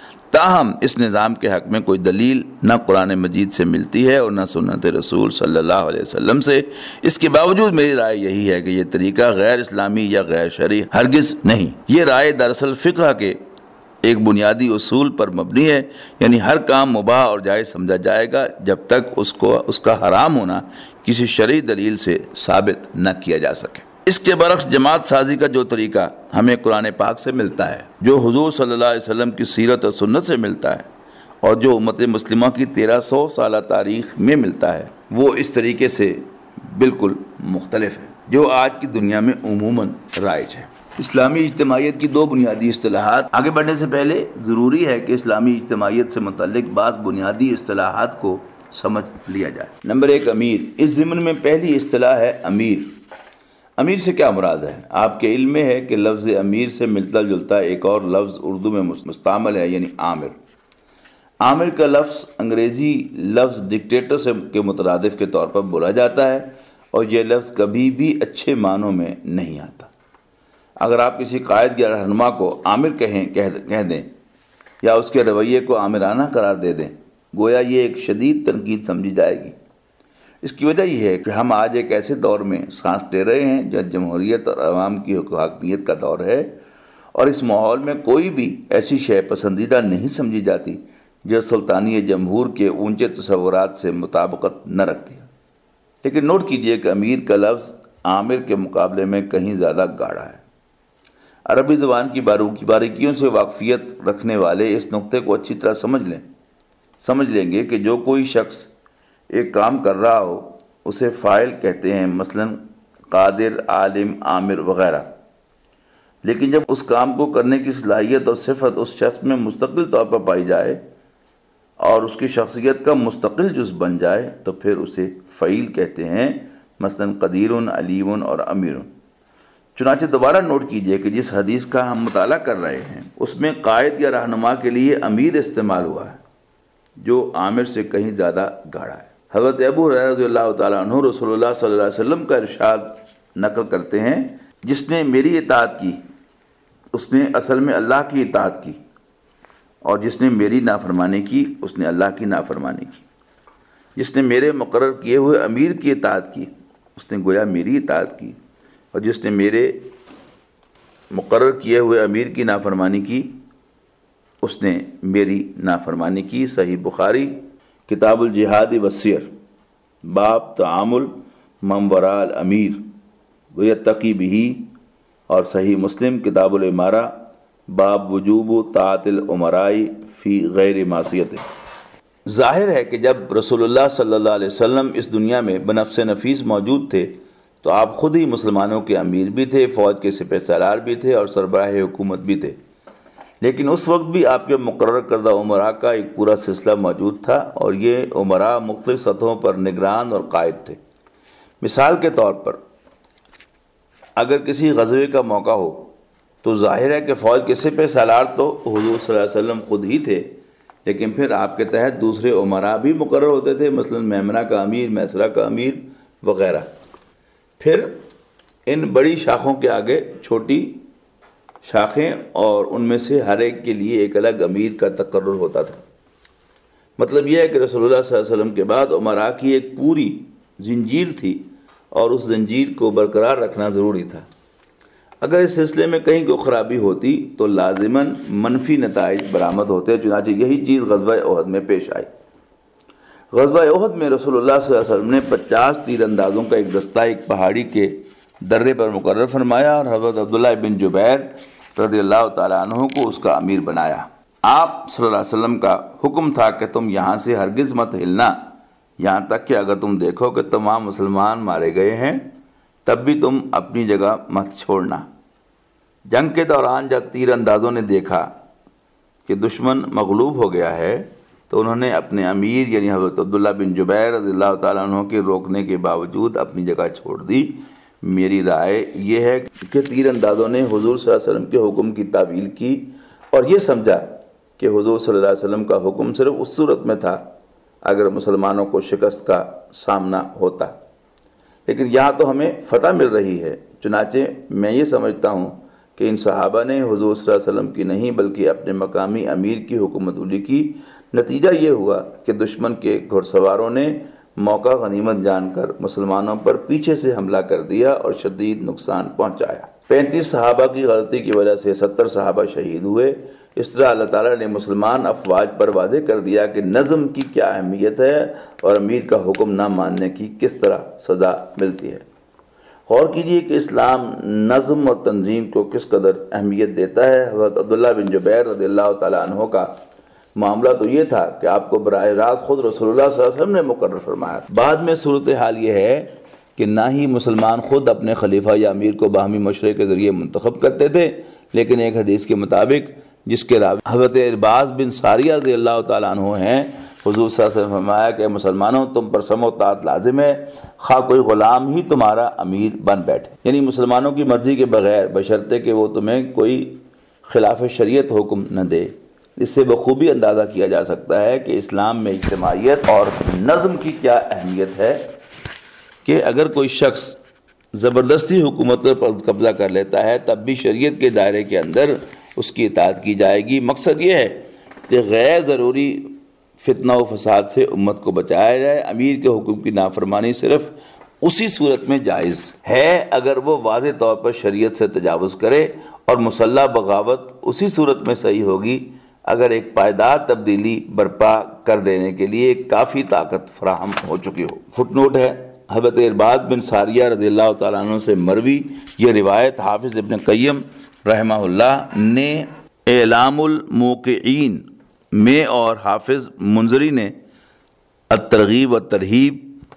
تاہم اس نظام کے حق میں کوئی دلیل نہ قرآن مجید سے ملتی ہے اور نہ سنت رسول صلی اللہ علیہ وسلم سے۔ اس کے باوجود میری رائے یہی ہے کہ یہ طریقہ غیر اسلامی یا غیر شرعی ہرگز نہیں۔ یہ رائے دراصل فقہ کے ایک بنیادی اصول پر مبنی ہے، یعنی ہر کام مباح اور جائز سمجھا جائے گا جب تک اس کا حرام ہونا کسی شرعی دلیل سے ثابت نہ کیا جا سکے۔ اس کے برعکس جماعت سازی کا جو طریقہ ہمیں قرآن پاک سے ملتا ہے، جو حضور صلی اللہ علیہ وسلم کی سیرت اور سنت سے ملتا ہے، اور جو امت مسلمہ کی 1300 سالہ تاریخ میں ملتا ہے، وہ اس طریقے سے بالکل مختلف ہے جو آج کی دنیا میں عموماً رائج ہے۔ اسلامی اجتماعیت کی دو بنیادی اصطلاحات۔ آگے بڑھنے سے پہلے ضروری ہے کہ اسلامی اجتماعیت سے متعلق بعض بنیادی اصطلاحات کو سمجھ لیا جائے۔ نمبر 1، امیر۔ اس ضمن میں پہلی اصطلاح ہے امیر۔ امیر سے کیا مراد ہے؟ آپ کے علم میں ہے کہ لفظ امیر سے ملتا جلتا ایک اور لفظ اردو میں مستعمل ہے، یعنی عامر۔ عامر کا لفظ انگریزی لفظ ڈکٹیٹر کے مترادف کے طور پر بولا جاتا ہے، اور یہ لفظ کبھی بھی اچھے معنوں میں نہیں آتا۔ اگر آپ کسی قائد یا رہنما کو عامر کہہ دیں یا اس کے رویے کو عامرانہ قرار دے دیں، گویا یہ ایک شدید تنقید سمجھی جائے گی۔ اس کی وجہ یہ ہے کہ ہم آج ایک ایسے دور میں سانس لے رہے ہیں جہاں جمہوریت اور عوام کی حاکمیت کا دور ہے، اور اس ماحول میں کوئی بھی ایسی شے پسندیدہ نہیں سمجھی جاتی جو سلطانی جمہور کے اونچے تصورات سے مطابقت نہ رکھتی ہے۔ لیکن نوٹ کیجئے کہ امیر کا لفظ عامر کے مقابلے میں کہیں زیادہ گاڑھا ہے۔ عربی زبان کی باریکیوں سے واقفیت رکھنے والے اس نقطے کو اچھی طرح سمجھ لیں گے کہ جو کوئی شخص ایک کام کر رہا ہو اسے فاعل کہتے ہیں، مثلا قادر، عالم، عامر وغیرہ۔ لیکن جب اس کام کو کرنے کی صلاحیت اور صفت اس شخص میں مستقل طور پر پائی جائے اور اس کی شخصیت کا مستقل جز بن جائے تو پھر اسے فعیل کہتے ہیں، مثلا قدیر، علیم اور امیر۔ چنانچہ دوبارہ نوٹ کیجئے کہ جس حدیث کا ہم مطالعہ کر رہے ہیں اس میں قائد یا رہنما کے لیے امیر استعمال ہوا ہے، جو عامر سے کہیں زیادہ گاڑھا ہے۔ حضرت ابو ہریرہ رضی اللہ تعالیٰ عنہ رسول اللہ صلی اللہ علیہ وسلم کا ارشاد نقل کرتے ہیں، جس نے میری اطاعت کی اس نے اصل میں اللہ کی اطاعت کی، اور جس نے میری نافرمانی کی اس نے اللہ کی نافرمانی کی۔ جس نے میرے مقرر کیے ہوئے امیر کی اطاعت کی اس نے گویا میری اطاعت کی، اور جس نے میرے مقرر کیے ہوئے امیر کی نافرمانی کی اس نے میری نافرمانی کی۔ صحیح بخاری کتاب الجہاد والسیر، باب تعامل من وراء الامیر ویتقی بہ، اور صحیح مسلم کتاب الامارہ، باب وجوب طاعت الامراء فی غیر معصیت۔ ظاہر ہے کہ جب رسول اللہ صلی اللہ علیہ وسلم اس دنیا میں بنفس نفیس موجود تھے تو آپ خود ہی مسلمانوں کے امیر بھی تھے، فوج کے سپہ سالار بھی تھے اور سربراہ حکومت بھی تھے۔ لیکن اس وقت بھی آپ کے مقرر کردہ عمراء کا ایک پورا سلسلہ موجود تھا، اور یہ عمراء مختلف سطحوں پر نگران اور قائد تھے۔ مثال کے طور پر اگر کسی غزوے کا موقع ہو تو ظاہر ہے کہ فوج کے سپہ سالار تو حضور صلی اللہ علیہ وسلم خود ہی تھے، لیکن پھر آپ کے تحت دوسرے عمراء بھی مقرر ہوتے تھے، مثلا میمنہ کا امیر، میسرہ کا امیر وغیرہ۔ پھر ان بڑی شاخوں کے آگے چھوٹی شاخیں، اور ان میں سے ہر ایک کے لیے ایک الگ امیر کا تقرر ہوتا تھا۔ مطلب یہ ہے کہ رسول اللہ صلی اللہ علیہ وسلم کے بعد عمراء کی ایک پوری زنجیر تھی، اور اس زنجیر کو برقرار رکھنا ضروری تھا۔ اگر اس سلسلے میں کہیں کوئی خرابی ہوتی تو لازماً منفی نتائج برآمد ہوتے، چنانچہ یہی چیز غزوہ احد میں پیش آئی۔ غزوہ احد میں رسول اللہ صلی اللہ علیہ وسلم نے 50 تیر اندازوں کا ایک دستہ ایک پہاڑی کے درے پر مقرر فرمایا، اور حضرت عبداللہ بن جبیر رضی اللہ تعالیٰ عنہ کو اس کا امیر بنایا۔ آپ صلی اللہ علیہ وسلم کا حکم تھا کہ تم یہاں سے ہرگز مت ہلنا، یہاں تک کہ اگر تم دیکھو کہ تمام مسلمان مارے گئے ہیں تب بھی تم اپنی جگہ مت چھوڑنا۔ جنگ کے دوران جب تیر اندازوں نے دیکھا کہ دشمن مغلوب ہو گیا ہے تو انہوں نے اپنے امیر یعنی حضرت عبداللہ بن جبیر رضی اللہ تعالیٰ عنہ کے روکنے کے باوجود اپنی جگہ چھوڑ دی۔ میری رائے یہ ہے کہ تیر اندازوں نے حضور صلی اللہ علیہ وسلم کے حکم کی تعویل کی اور یہ سمجھا کہ حضور صلی اللہ علیہ وسلم کا حکم صرف اس صورت میں تھا اگر مسلمانوں کو شکست کا سامنا ہوتا، لیکن یہاں تو ہمیں فتح مل رہی ہے۔ چنانچہ میں یہ سمجھتا ہوں کہ ان صحابہ نے حضور صلی اللہ علیہ وسلم کی نہیں بلکہ اپنے مقامی امیر کی حکومت علی کی۔ نتیجہ یہ ہوا کہ دشمن کے گھڑ سواروں نے موقع غنیمت جان کر مسلمانوں پر پیچھے سے حملہ کر دیا اور شدید نقصان پہنچایا۔ 35 صحابہ کی غلطی کی وجہ سے 70 صحابہ شہید ہوئے۔ اس طرح اللہ تعالیٰ نے مسلمان افواج پر واضح کر دیا کہ نظم کی کیا اہمیت ہے اور امیر کا حکم نہ ماننے کی کس طرح سزا ملتی ہے۔ غور کیجئے کہ اسلام نظم اور تنظیم کو کس قدر اہمیت دیتا ہے۔ حضرت عبداللہ بن جبیر رضی اللہ تعالیٰ عنہ کا معاملہ تو یہ تھا کہ آپ کو براہ راست خود رسول اللہ صلی اللہ علیہ وسلم نے مقرر فرمایا۔ بعد میں صورتحال یہ ہے کہ نہ ہی مسلمان خود اپنے خلیفہ یا امیر کو باہمی مشورے کے ذریعے منتخب کرتے تھے، لیکن ایک حدیث کے مطابق جس کے راوی حضرت ارباز بن ساریہ رضی اللہ تعالیٰ عنہ ہیں، حضور صلی اللہ علیہ وسلم نے فرمایا کہ مسلمانوں تم پر سمع و طاعت لازم ہے، خواہ کوئی غلام ہی تمہارا امیر بن بیٹھے، یعنی مسلمانوں کی مرضی کے بغیر، بشرطے کہ وہ تمہیں کوئی خلاف شریعت حکم نہ دے۔ اس سے بخوبی اندازہ کیا جا سکتا ہے کہ اسلام میں اجتماعیت اور نظم کی کیا اہمیت ہے کہ اگر کوئی شخص زبردستی حکومت پر قبضہ کر لیتا ہے تب بھی شریعت کے دائرے کے اندر اس کی اطاعت کی جائے گی۔ مقصد یہ ہے کہ غیر ضروری فتنہ و فساد سے امت کو بچایا جائے۔ امیر کے حکم کی نافرمانی صرف اسی صورت میں جائز ہے اگر وہ واضح طور پر شریعت سے تجاوز کرے، اور مسلح بغاوت اسی صورت میں صحیح ہوگی اگر ایک پائیدار تبدیلی برپا کر دینے کے لیے ایک کافی طاقت فراہم ہو چکی ہو۔ فٹ نوٹ ہے، حضرت ارباز بن ساریہ رضی اللہ تعالیٰ عنہ سے مروی یہ روایت حافظ ابن قیم رحمہ اللہ نے اعلام الموقعین میں اور حافظ منذری نے الترغیب والترہیب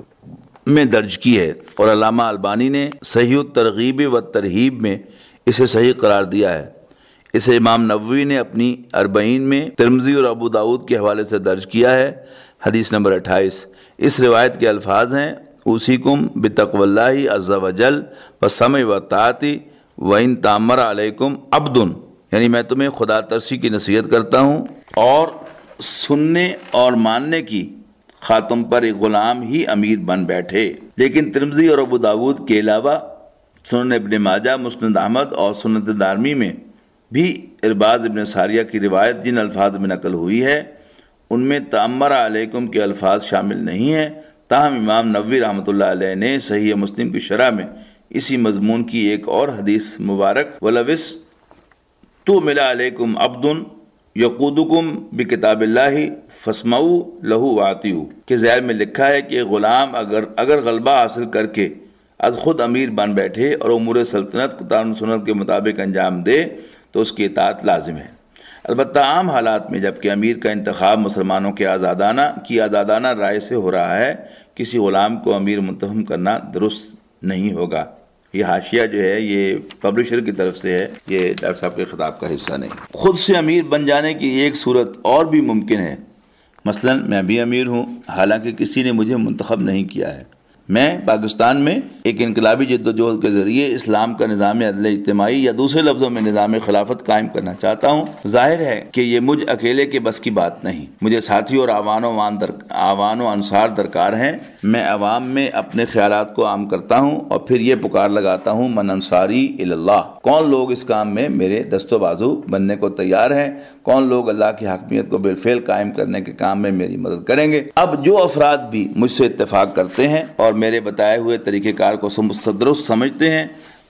میں درج کی ہے، اور علامہ البانی نے صحیح الترغیب والترہیب میں اسے صحیح قرار دیا ہے۔ اسے امام نووی نے اپنی 40 میں، ترمذی اور ابو داؤد کے حوالے سے درج کیا ہے، حدیث نمبر 28۔ اس روایت کے الفاظ ہیں: اوصیکم بتقوی اللہ عز وجل والسمع والطاعۃ وان تامر علیکم عبد، یعنی میں تمہیں خدا ترسی کی نصیحت کرتا ہوں اور سننے اور ماننے کی، خواہ تم پر ایک غلام ہی امیر بن بیٹھے۔ لیکن ترمذی اور ابو داؤد کے علاوہ سنن ابن ماجہ، مسند احمد اور سنت دارمی میں بھی ارباز ابن ساریہ کی روایت جن الفاظ میں نقل ہوئی ہے ان میں تامر علیکم کے الفاظ شامل نہیں ہیں، تاہم امام نووی رحمۃ اللہ علیہ نے صحیح مسلم کی شرح میں اسی مضمون کی ایک اور حدیث مبارک وَلَوِسْ تُؤْمِلَ عَلَيْكُمْ عَبْدٌ یقودکم بکتاب اللہ فاسمعوا لہ وَاطِیعوا کے ذیل میں لکھا ہے کہ غلام اگر غلبہ حاصل کر کے از خود امیر بن بیٹھے اور امور سلطنت قرآن و سنت کے مطابق انجام دے تو اس کی اطاعت لازم ہے۔ البتہ عام حالات میں جب کہ امیر کا انتخاب مسلمانوں کے آزادانہ رائے سے ہو رہا ہے، کسی غلام کو امیر منتخب کرنا درست نہیں ہوگا۔ یہ حاشیہ جو ہے یہ پبلشر کی طرف سے ہے، یہ ڈاکٹر صاحب کے خطاب کا حصہ نہیں۔ خود سے امیر بن جانے کی ایک صورت اور بھی ممکن ہے، مثلا میں بھی امیر ہوں حالانکہ کسی نے مجھے منتخب نہیں کیا ہے۔ میں پاکستان میں ایک انقلابی جدوجہد کے ذریعے اسلام کا نظام عدل اجتماعی یا دوسرے لفظوں میں نظام خلافت قائم کرنا چاہتا ہوں۔ ظاہر ہے کہ یہ مجھ اکیلے کے بس کی بات نہیں، مجھے ساتھی اور اعوان و انصار درکار ہیں۔ میں عوام میں اپنے خیالات کو عام کرتا ہوں اور پھر یہ پکار لگاتا ہوں من انصاری اللہ، کون لوگ اس کام میں میرے دست و بازو بننے کو تیار ہیں، کون لوگ اللہ کی حاکمیت کو بالفعل قائم کرنے کے کام میں میری مدد کریں گے۔ اب جو افراد بھی مجھ سے اتفاق کرتے ہیں اور میرے بتائے ہوئے طریقہ کار کو درست سمجھتے ہیں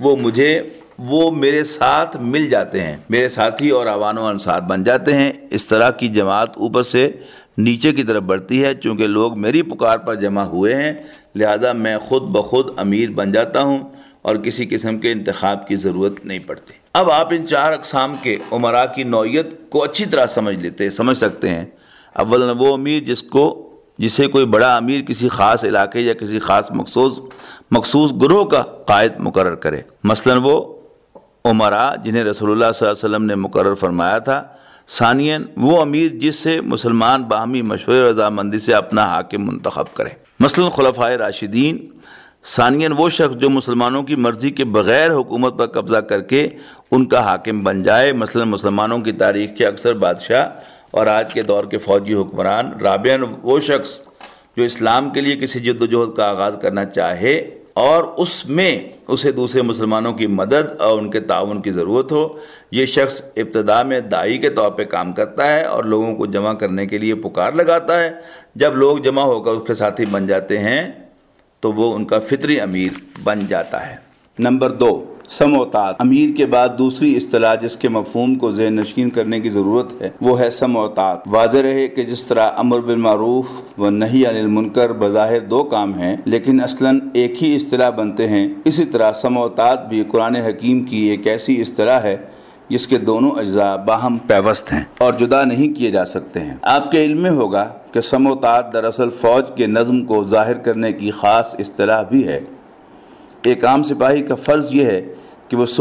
وہ میرے ساتھ مل جاتے ہیں، میرے ساتھی اور اعوان و انصار بن جاتے ہیں۔ اس طرح کی جماعت اوپر سے نیچے کی طرف بڑھتی ہے۔ چونکہ لوگ میری پکار پر جمع ہوئے ہیں لہذا میں خود بخود امیر بن جاتا ہوں اور کسی قسم کے انتخاب کی ضرورت نہیں پڑتی۔ اب آپ ان 4 اقسام کے امراء کی نوعیت کو اچھی طرح سمجھ سکتے ہیں۔ اولا وہ امیر جسے کوئی بڑا امیر کسی خاص علاقے یا کسی خاص مخصوص گروہ کا قائد مقرر کرے، مثلا وہ امراء جنہیں رسول اللہ صلی اللہ علیہ وسلم نے مقرر فرمایا تھا۔ ثانیاً وہ امیر جس سے مسلمان باہمی مشورے و رضامندی سے اپنا حاکم منتخب کرے، مثلا خلفائے راشدین۔ ثانیاً وہ شخص جو مسلمانوں کی مرضی کے بغیر حکومت پر قبضہ کر کے ان کا حاکم بن جائے، مثلا مسلمانوں کی تاریخ کے اکثر بادشاہ اور آج کے دور کے فوجی حکمران۔ رابعاً وہ شخص جو اسلام کے لیے کسی جدوجہد کا آغاز کرنا چاہے اور اس میں اسے دوسرے مسلمانوں کی مدد اور ان کے تعاون کی ضرورت ہو۔ یہ شخص ابتدا میں داعی کے طور پہ کام کرتا ہے اور لوگوں کو جمع کرنے کے لیے پکار لگاتا ہے۔ جب لوگ جمع ہو کر اس کے ساتھی بن جاتے ہیں تو وہ ان کا فطری امیر بن جاتا ہے۔ نمبر 2، سمع و طاعت۔ امیر کے بعد دوسری اصطلاح جس کے مفہوم کو ذہن نشین کرنے کی ضرورت ہے وہ ہے سمع و طاعت۔ واضح رہے کہ جس طرح امر بالمعروف و نہی عن المنکر بظاہر 2 کام ہیں لیکن اصلاً ایک ہی اصطلاح بنتے ہیں، اسی طرح سمع و طاعت بھی قرآن حکیم کی ایک ایسی اصطلاح ہے جس کے دونوں اجزاء باہم پیوست ہیں اور جدا نہیں کیے جا سکتے ہیں۔ آپ کے علم میں ہوگا کہ سمع و طاعت دراصل فوج کے نظم کو ظاہر کرنے کی خاص اصطلاح بھی ہے۔ ایک عام سپاہی کا فرض یہ ہے کہ وہ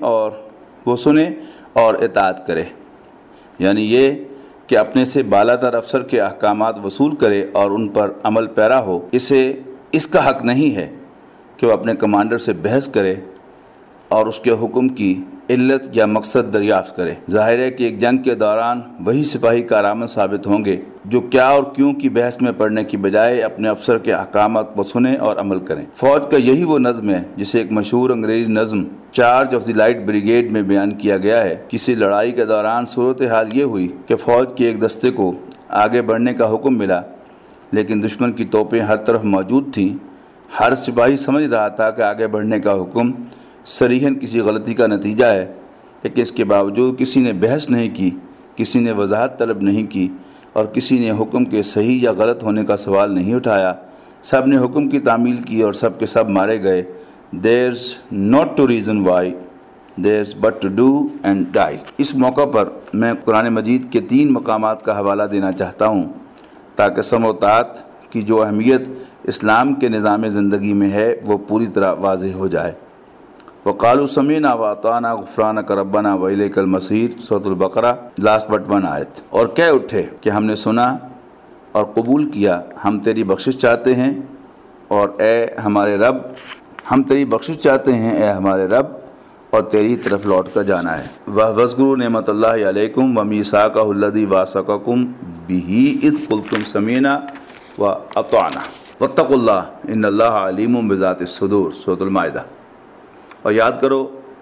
سنے اور اطاعت کرے، یعنی یہ کہ اپنے سے بالاتر افسر کے احکامات وصول کرے اور ان پر عمل پیرا ہو۔ اس کا حق نہیں ہے کہ وہ اپنے کمانڈر سے بحث کرے اور اس کے حکم کی علت یا مقصد دریافت کرے۔ ظاہر ہے کہ ایک جنگ کے دوران وہی سپاہی کارآمد ثابت ہوں گے جو کیا اور کیوں کی بحث میں پڑنے کی بجائے اپنے افسر کے احکامات کو سنیں اور عمل کریں۔ فوج کا یہی وہ نظم ہے جسے ایک مشہور انگریزی نظم charge of the light brigade میں بیان کیا گیا ہے۔ کسی لڑائی کے دوران صورتحال یہ ہوئی کہ فوج کے ایک دستے کو آگے بڑھنے کا حکم ملا لیکن دشمن کی توپیں ہر طرف موجود تھیں۔ ہر سپاہی سمجھ رہا تھا کہ آگے بڑھنے کا حکم صریحاً کسی غلطی کا نتیجہ ہے، لیکن اس کے باوجود کسی نے بحث نہیں کی، کسی نے وضاحت طلب نہیں کی اور کسی نے حکم کے صحیح یا غلط ہونے کا سوال نہیں اٹھایا۔ سب نے حکم کی تعمیل کی اور سب کے سب مارے گئے۔ There's not to reason why, there's but to do and die۔ اس موقع پر میں قرآن مجید کے 3 مقامات کا حوالہ دینا چاہتا ہوں تاکہ سمع و طاعت کی جو اہمیت اسلام کے نظام زندگی میں ہے وہ پوری طرح واضح ہو جائے۔ وَقَالُوا سَمِعْنَا وَأَطَعْنَا غُفْرَانَكَ رَبَّنَا وَإِلَيْكَ الْمَصِيرُ سورۃ البقرہ لاسٹ بٹ 1 آیت۔ اور کہہ اٹھے کہ ہم نے سنا اور قبول کیا، ہم تیری بخشش چاہتے ہیں اور اے ہمارے رب، ہم تیری بخشش چاہتے ہیں اے ہمارے رب اور تیری طرف لوٹ کر جانا ہے۔ وَاذْكُرُوا نِعْمَتَ اللَّهِ عَلَيْكُمْ وَمِيثَاقَهُ الَّذِي وَاثَقَكُم بِهِ إِذْ قُلْتُمْ سَمِعْنَا وَأَطَعْنَا وَاتَّقُوا اللَّهَ إِنَّ اللَّهَ عَلِيمٌ بِذَاتِ الصُّدُورِ سورۃ المائدہ۔ اور یاد کرو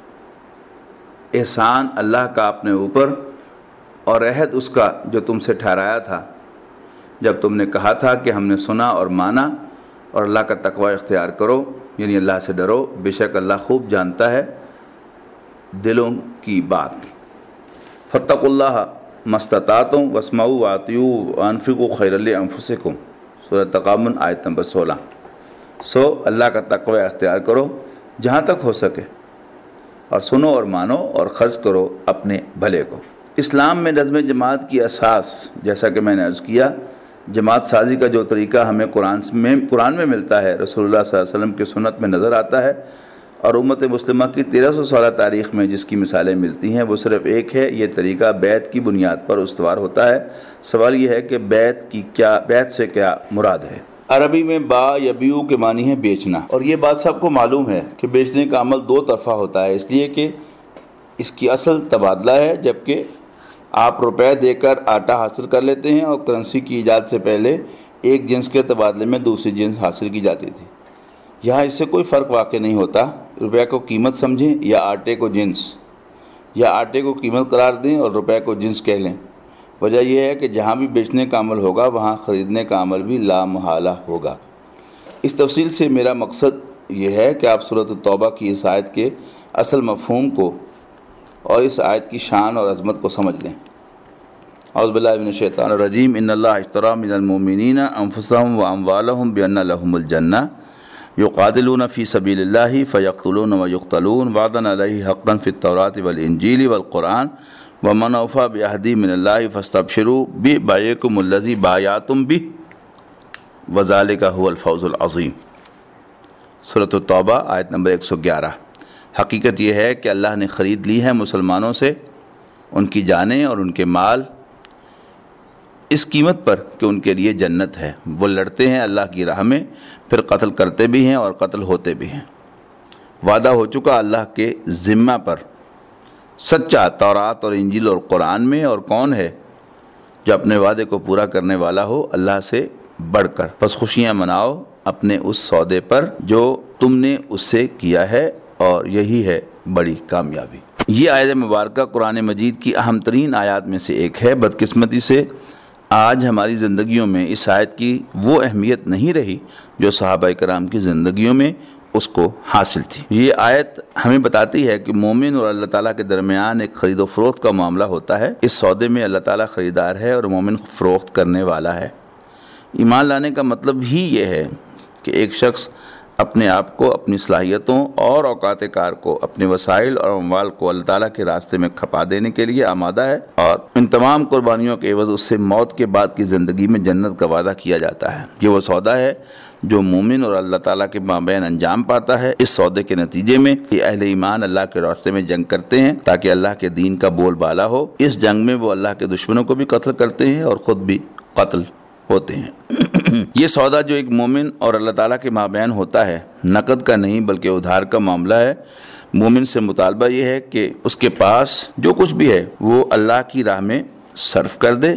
احسان اللہ کا اپنے اوپر اور عہد اس کا جو تم سے ٹھہرایا تھا جب تم نے کہا تھا کہ ہم نے سنا اور مانا اور اللہ کا تقوی اختیار کرو، یعنی اللہ سے ڈرو، بے شک اللہ خوب جانتا ہے دلوں کی بات۔ فاتقوا اللہ ما استطعتم واسمعوا واطیعوا وانفقوا خیرا لانفسکم سورۃ تغابن آیت نمبر 16۔ سو اللہ کا تقوی اختیار کرو جہاں تک ہو سکے اور سنو اور مانو اور خرچ کرو اپنے بھلے کو۔ اسلام میں نظم جماعت کی اساس، جیسا کہ میں نے عرض کیا، جماعت سازی کا جو طریقہ ہمیں قرآن میں ملتا ہے، رسول اللہ صلی اللہ علیہ وسلم کی سنت میں نظر آتا ہے اور امت مسلمہ کی 1300 سالہ تاریخ میں جس کی مثالیں ملتی ہیں وہ صرف ایک ہے، یہ طریقہ بیعت کی بنیاد پر استوار ہوتا ہے۔ سوال یہ ہے کہ بیعت سے کیا مراد ہے؟ عربی میں با یا بیو کے معنی ہے بیچنا، اور یہ بات سب کو معلوم ہے کہ بیچنے کا عمل دو طرفہ ہوتا ہے، اس لیے کہ اس کی اصل تبادلہ ہے، جبکہ آپ روپے دے کر آٹا حاصل کر لیتے ہیں، اور کرنسی کی ایجاد سے پہلے ایک جنس کے تبادلے میں دوسری جنس حاصل کی جاتی تھی۔ یہاں اس سے کوئی فرق واقع نہیں ہوتا، روپے کو قیمت سمجھیں یا آٹے کو جنس، یا آٹے کو قیمت قرار دیں اور روپے کو جنس کہہ لیں۔ وجہ یہ ہے کہ جہاں بھی بیچنے کا عمل ہوگا وہاں خریدنے کا عمل بھی لا محالہ ہوگا۔ اس تفصیل سے میرا مقصد یہ ہے کہ آپ سورۃ التوبہ کی اس آیت کے اصل مفہوم کو اور اس آیت کی شان اور عظمت کو سمجھ لیں۔ اعوذ باللہ من الشیطان الرجیم، ان اللہ اشتری من المؤمنین انفسهم واموالهم بان لهم الجنہ یقاتلون فی سبیل اللہ فیقتلون ویقتلون وعدا علیہ حقا فی التوراۃ والانجیل والقرآن ومن اوفی بعہدہ من اللہ فاستبشروا ببیعکم الذی بایعتم بہ وذلک هو الفوز العظیم۔ سورۃ التوبہ آیت نمبر 111۔ حقیقت یہ ہے کہ اللہ نے خرید لی ہے مسلمانوں سے ان کی جانیں اور ان کے مال اس قیمت پر کہ ان کے لیے جنت ہے۔ وہ لڑتے ہیں اللہ کی راہ میں، پھر قتل کرتے بھی ہیں اور قتل ہوتے بھی ہیں۔ وعدہ ہو چکا اللہ کے ذمہ پر سچا تورات اور انجیل اور قرآن میں، اور کون ہے جو اپنے وعدے کو پورا کرنے والا ہو اللہ سے بڑھ کر۔ بس خوشیاں مناؤ اپنے اس سودے پر جو تم نے اس سے کیا ہے، اور یہی ہے بڑی کامیابی۔ یہ آیت مبارکہ قرآن مجید کی اہم ترین آیات میں سے ایک ہے۔ بدقسمتی سے آج ہماری زندگیوں میں اس آیت کی وہ اہمیت نہیں رہی جو صحابہ کرام کی زندگیوں میں اس کو حاصل تھی۔ یہ آیت ہمیں بتاتی ہے کہ مومن اور اللہ تعالیٰ کے درمیان ایک خرید و فروخت کا معاملہ ہوتا ہے۔ اس سودے میں اللہ تعالیٰ خریدار ہے اور مومن فروخت کرنے والا ہے۔ ایمان لانے کا مطلب ہی یہ ہے کہ ایک شخص اپنے آپ کو، اپنی صلاحیتوں اور اوقات کار کو، اپنے وسائل اور اموال کو اللہ تعالیٰ کے راستے میں کھپا دینے کے لیے آمادہ ہے، اور ان تمام قربانیوں کے عوض اس سے موت کے بعد کی زندگی میں جنت کا وعدہ کیا جاتا ہے۔ یہ وہ سودا ہے جو مومن اور اللہ تعالیٰ کے مابین انجام پاتا ہے۔ اس سودے کے نتیجے میں یہ اہل ایمان اللہ کے راستے میں جنگ کرتے ہیں تاکہ اللہ کے دین کا بول بالا ہو۔ اس جنگ میں وہ اللہ کے دشمنوں کو بھی قتل کرتے ہیں اور خود بھی قتل ہوتے ہیں۔ یہ سودا جو ایک مومن اور اللہ تعالیٰ کے مابین ہوتا ہے، نقد کا نہیں بلکہ ادھار کا معاملہ ہے۔ مومن سے مطالبہ یہ ہے کہ اس کے پاس جو کچھ بھی ہے وہ اللہ کی راہ میں صرف کر دے،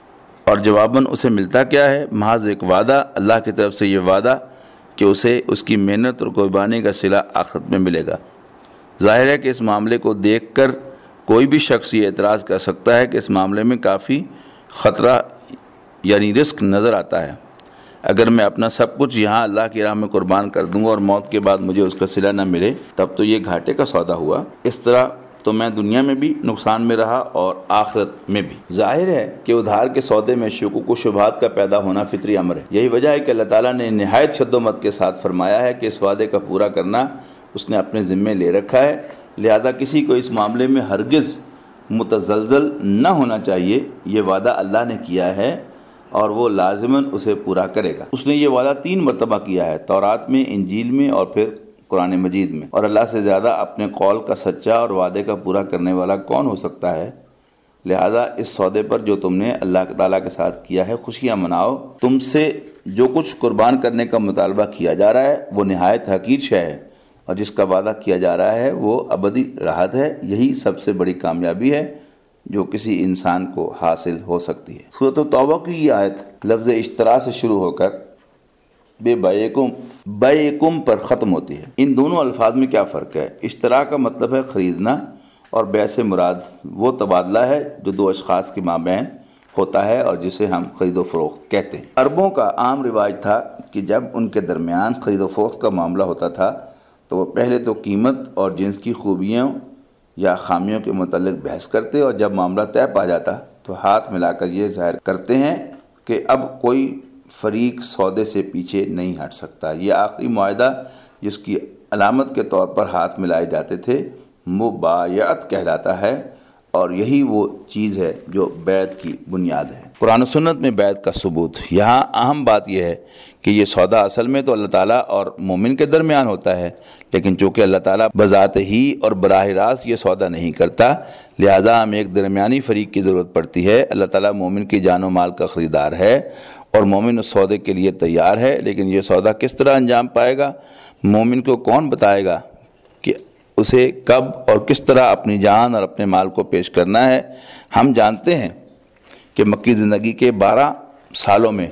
اور جواباً اسے ملتا کیا ہے؟ محض ایک وعدہ، اللہ کی طرف سے یہ وعدہ کہ اسے اس کی محنت اور قربانی کا صلہ آخرت میں ملے گا۔ ظاہر ہے کہ اس معاملے کو دیکھ کر کوئی بھی شخص یہ اعتراض کر سکتا ہے کہ اس معاملے میں کافی خطرہ یعنی رسک نظر آتا ہے۔ اگر میں اپنا سب کچھ یہاں اللہ کی راہ میں قربان کر دوں اور موت کے بعد مجھے اس کا صلہ نہ ملے تب تو یہ گھاٹے کا سودا ہوا۔ اس طرح تو میں دنیا میں بھی نقصان میں رہا اور آخرت میں بھی۔ ظاہر ہے کہ ادھار کے سودے میں شکوک و شبہات کا پیدا ہونا فطری امر ہے۔ یہی وجہ ہے کہ اللہ تعالیٰ نے نہایت شد و مت کے ساتھ فرمایا ہے کہ اس وعدے کا پورا کرنا اس نے اپنے ذمے لے رکھا ہے، لہذا کسی کو اس معاملے میں ہرگز متزلزل نہ ہونا چاہیے۔ یہ وعدہ اللہ نے کیا ہے اور وہ لازماً اسے پورا کرے گا۔ اس نے یہ وعدہ 3 مرتبہ کیا ہے، تورات میں، انجیل میں اور پھر قرآن مجید میں، اور اللہ سے زیادہ اپنے قول کا سچا اور وعدے کا پورا کرنے والا کون ہو سکتا ہے؟ لہذا اس سودے پر جو تم نے اللہ تعالیٰ کے ساتھ کیا ہے خوشیاں مناؤ۔ تم سے جو کچھ قربان کرنے کا مطالبہ کیا جا رہا ہے وہ نہایت حقیر شے ہے، اور جس کا وعدہ کیا جا رہا ہے وہ ابدی راحت ہے۔ یہی سب سے بڑی کامیابی ہے جو کسی انسان کو حاصل ہو سکتی ہے۔ سورۃ التوبہ کی یہ آیت لفظ اشترا سے شروع ہو کر بیعکم پر ختم ہوتی ہے۔ ان دونوں الفاظ میں کیا فرق ہے؟ اشترا کا مطلب ہے خریدنا، اور بیع سے مراد وہ تبادلہ ہے جو 2 اشخاص کے مابین ہوتا ہے اور جسے ہم خرید و فروخت کہتے ہیں۔ عربوں کا عام رواج تھا کہ جب ان کے درمیان خرید و فروخت کا معاملہ ہوتا تھا تو وہ پہلے تو قیمت اور جنس کی خوبیوں یا خامیوں کے متعلق بحث کرتے، اور جب معاملہ طے پا جاتا تو ہاتھ ملا کر یہ ظاہر کرتے ہیں کہ اب کوئی فریق سودے سے پیچھے نہیں ہٹ سکتا۔ یہ آخری معاہدہ جس کی علامت کے طور پر ہاتھ ملائے جاتے تھے مبایعت کہلاتا ہے، اور یہی وہ چیز ہے جو بیعت کی بنیاد ہے۔ قرآن و سنت میں بیعت کا ثبوت۔ یہاں اہم بات یہ ہے کہ یہ سودا اصل میں تو اللہ تعالیٰ اور مومن کے درمیان ہوتا ہے، لیکن چونکہ اللہ تعالیٰ بذات ہی اور براہ راست یہ سودا نہیں کرتا، لہٰذا ہمیں ایک درمیانی فریق کی ضرورت پڑتی ہے۔ اللہ تعالیٰ مومن کی جان و مال کا خریدار ہے اور مومن اس سودے کے لیے تیار ہے، لیکن یہ سودا کس طرح انجام پائے گا، مومن کو کون بتائے گا کہ اسے کب اور کس طرح اپنی جان اور اپنے مال کو پیش کرنا ہے؟ ہم جانتے ہیں کہ مکی زندگی کے 12 سالوں میں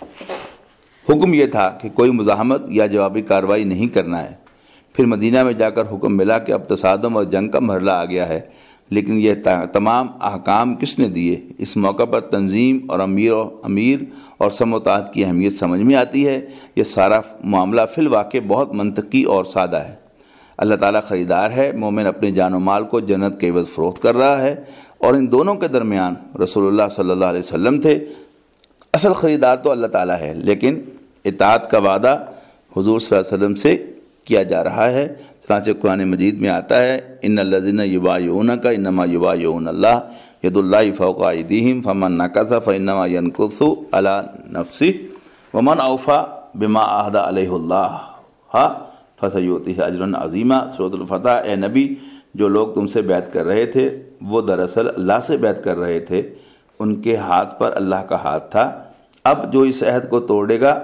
حکم یہ تھا کہ کوئی مزاحمت یا جوابی کارروائی نہیں کرنا ہے۔ پھر مدینہ میں جا کر حکم ملا کہ اب تصادم اور جنگ کا مرحلہ آ گیا ہے، لیکن یہ تمام احکام کس نے دیے؟ اس موقع پر تنظیم اور امیر اور سم و طاعت کی اہمیت سمجھ میں آتی ہے۔ یہ سارا معاملہ فی الواقع بہت منطقی اور سادہ ہے۔ اللہ تعالیٰ خریدار ہے، مومن اپنے جان و مال کو جنت کے عوض فروخت کر رہا ہے، اور ان دونوں کے درمیان رسول اللہ صلی اللہ علیہ وسلم تھے۔ اصل خریدار تو اللہ تعالیٰ ہے، لیکن اطاعت کا وعدہ حضور صلی اللہ علیہ وسلم سے کیا جا رہا ہے۔ چنانچہ قرآن مجید میں آتا ہے ان الذین یبایعونک انما یبایعون اللہ ید اللہ فوق ایدیہم فمن نکث فانما ینکث علی نفسہ ومن اوفی بما عہد علیہ اللہ فسیؤتیہ اجرا عظیما۔ سورۃ الفتح۔ اے نبی، جو لوگ تم سے بیعت کر رہے تھے وہ دراصل اللہ سے بیعت کر رہے تھے، ان کے ہاتھ پر اللہ کا ہاتھ تھا۔ اب جو اس عہد کو توڑے گا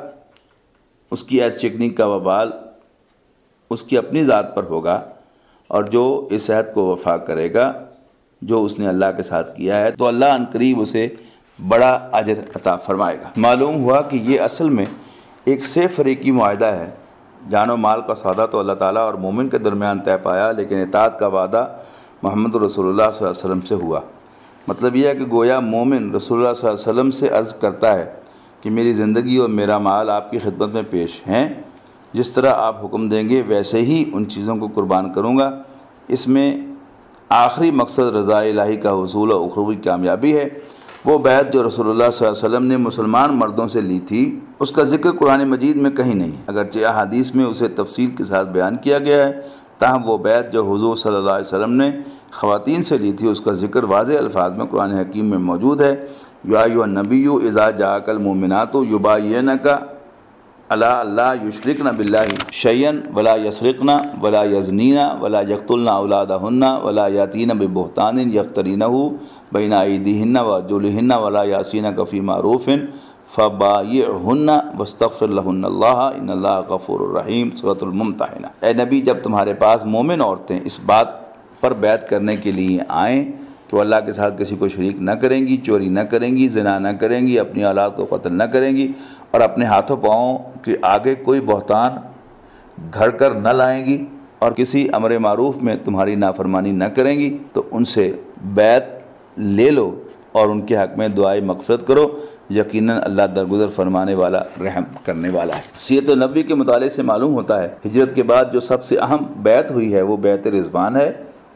اس کی عہد شکنی کا وبال اس کی اپنی ذات پر ہوگا، اور جو اس عہد کو وفا کرے گا جو اس نے اللہ کے ساتھ کیا ہے تو اللہ عنقریب اسے بڑا اجر عطا فرمائے گا۔ معلوم ہوا کہ یہ اصل میں ایک سے فریقی معاہدہ ہے۔ جان و مال کا سودا تو اللہ تعالیٰ اور مومن کے درمیان طے پایا، لیکن اطاعت کا وعدہ محمد رسول اللہ صلی اللہ علیہ وسلم سے ہوا۔ مطلب یہ ہے کہ گویا مومن رسول اللہ صلی اللہ علیہ وسلم سے عرض کرتا ہے کہ میری زندگی اور میرا مال آپ کی خدمت میں پیش ہیں، جس طرح آپ حکم دیں گے ویسے ہی ان چیزوں کو قربان کروں گا۔ اس میں آخری مقصد رضا الہی کا حصول اور اخروی کامیابی ہے۔ وہ بیعت جو رسول اللہ صلی اللہ علیہ وسلم نے مسلمان مردوں سے لی تھی اس کا ذکر قرآن مجید میں کہیں نہیں، اگرچہ احادیث میں اسے تفصیل کے ساتھ بیان کیا گیا ہے، تاہم وہ بیعت جو حضور صلی اللہ علیہ وسلم نے خواتین سے لی تھی اس کا ذکر واضح الفاظ میں قرآن حکیم میں موجود ہے۔ یا ایھا النبی اذا جاءک المؤمنات یبایعنک علی اللہ یشرکن باللہ شیئا ولا یسرقن ولا یزنین ولا یقتلن اولادہن ولا یاتین ببہتان یفترینہ بین ایدیہن وارجلہن ولا یعصینک فی معروف فبایعہن واستغفر لہن اللہ ان اللہ غفور رحیم۔ سورۃ الممتحنہ۔ اے نبی، جب تمہارے پاس مومن عورتیں اس بات پر بیعت کرنے کے لیے آئیں کہ وہ اللہ کے ساتھ کسی کو شریک نہ کریں گی، چوری نہ کریں گی، زنا نہ کریں گی، اپنی اولاد کو قتل نہ کریں گی، اور اپنے ہاتھوں پاؤں کے آگے کوئی بہتان گھڑ کر نہ لائیں گی، اور کسی امر معروف میں تمہاری نافرمانی نہ کریں گی، تو ان سے بیعت لے لو اور ان کے حق میں دعائے مغفرت کرو، یقیناً اللہ درگزر فرمانے والا رحم کرنے والا ہے۔ سیرت النبوی کے مطالعے سے معلوم ہوتا ہے ہجرت کے بعد جو سب سے اہم بیعت ہوئی ہے وہ بیعت رضوان ہے،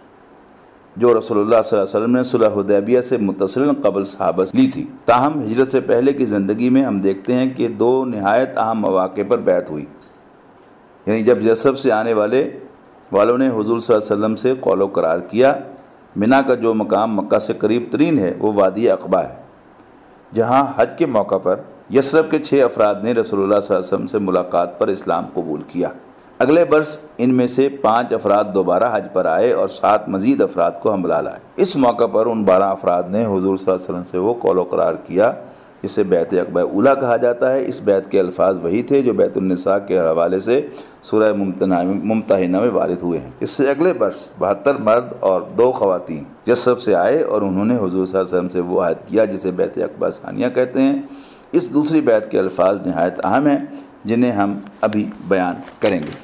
جو رسول اللہ صلی اللہ علیہ وسلم نے صلح حدیبیہ سے متصلاً قبل صحابہ سے لی تھی۔ تاہم ہجرت سے پہلے کی زندگی میں ہم دیکھتے ہیں کہ 2 نہایت اہم مواقع پر بیعت ہوئی، یعنی جب یثرب سے آنے والوں نے حضور صلی اللہ علیہ وسلم سے قول و قرار کیا۔ منا کا جو مقام مکہ سے قریب ترین ہے وہ وادی عقبہ ہے، جہاں حج کے موقع پر یثرب کے 6 افراد نے رسول اللہ صلی اللہ علیہ وسلم سے ملاقات پر اسلام قبول کیا۔ اگلے برس ان میں سے 5 افراد دوبارہ حج پر آئے اور 7 مزید افراد کو ہم بلا لائے۔ اس موقع پر ان 12 افراد نے حضور صلی اللہ علیہ وسلم سے وہ قول و قرار کیا جسے بیعت عقبہ اولیٰ کہا جاتا ہے۔ اس بیعت کے الفاظ وہی تھے جو بیت النساء کے حوالے سے سورہ ممتحنہ میں وارد ہوئے ہیں۔ اس سے اگلے برس 72 مرد اور 2 خواتین یثرب سے آئے اور انہوں نے حضور صلی اللہ علیہ وسلم سے وہ عہد کیا جسے بیعت عقبہ ثانیہ کہتے ہیں۔ اس دوسری بیعت کے الفاظ نہایت اہم ہیں جنہیں ہم ابھی بیان کریں گے۔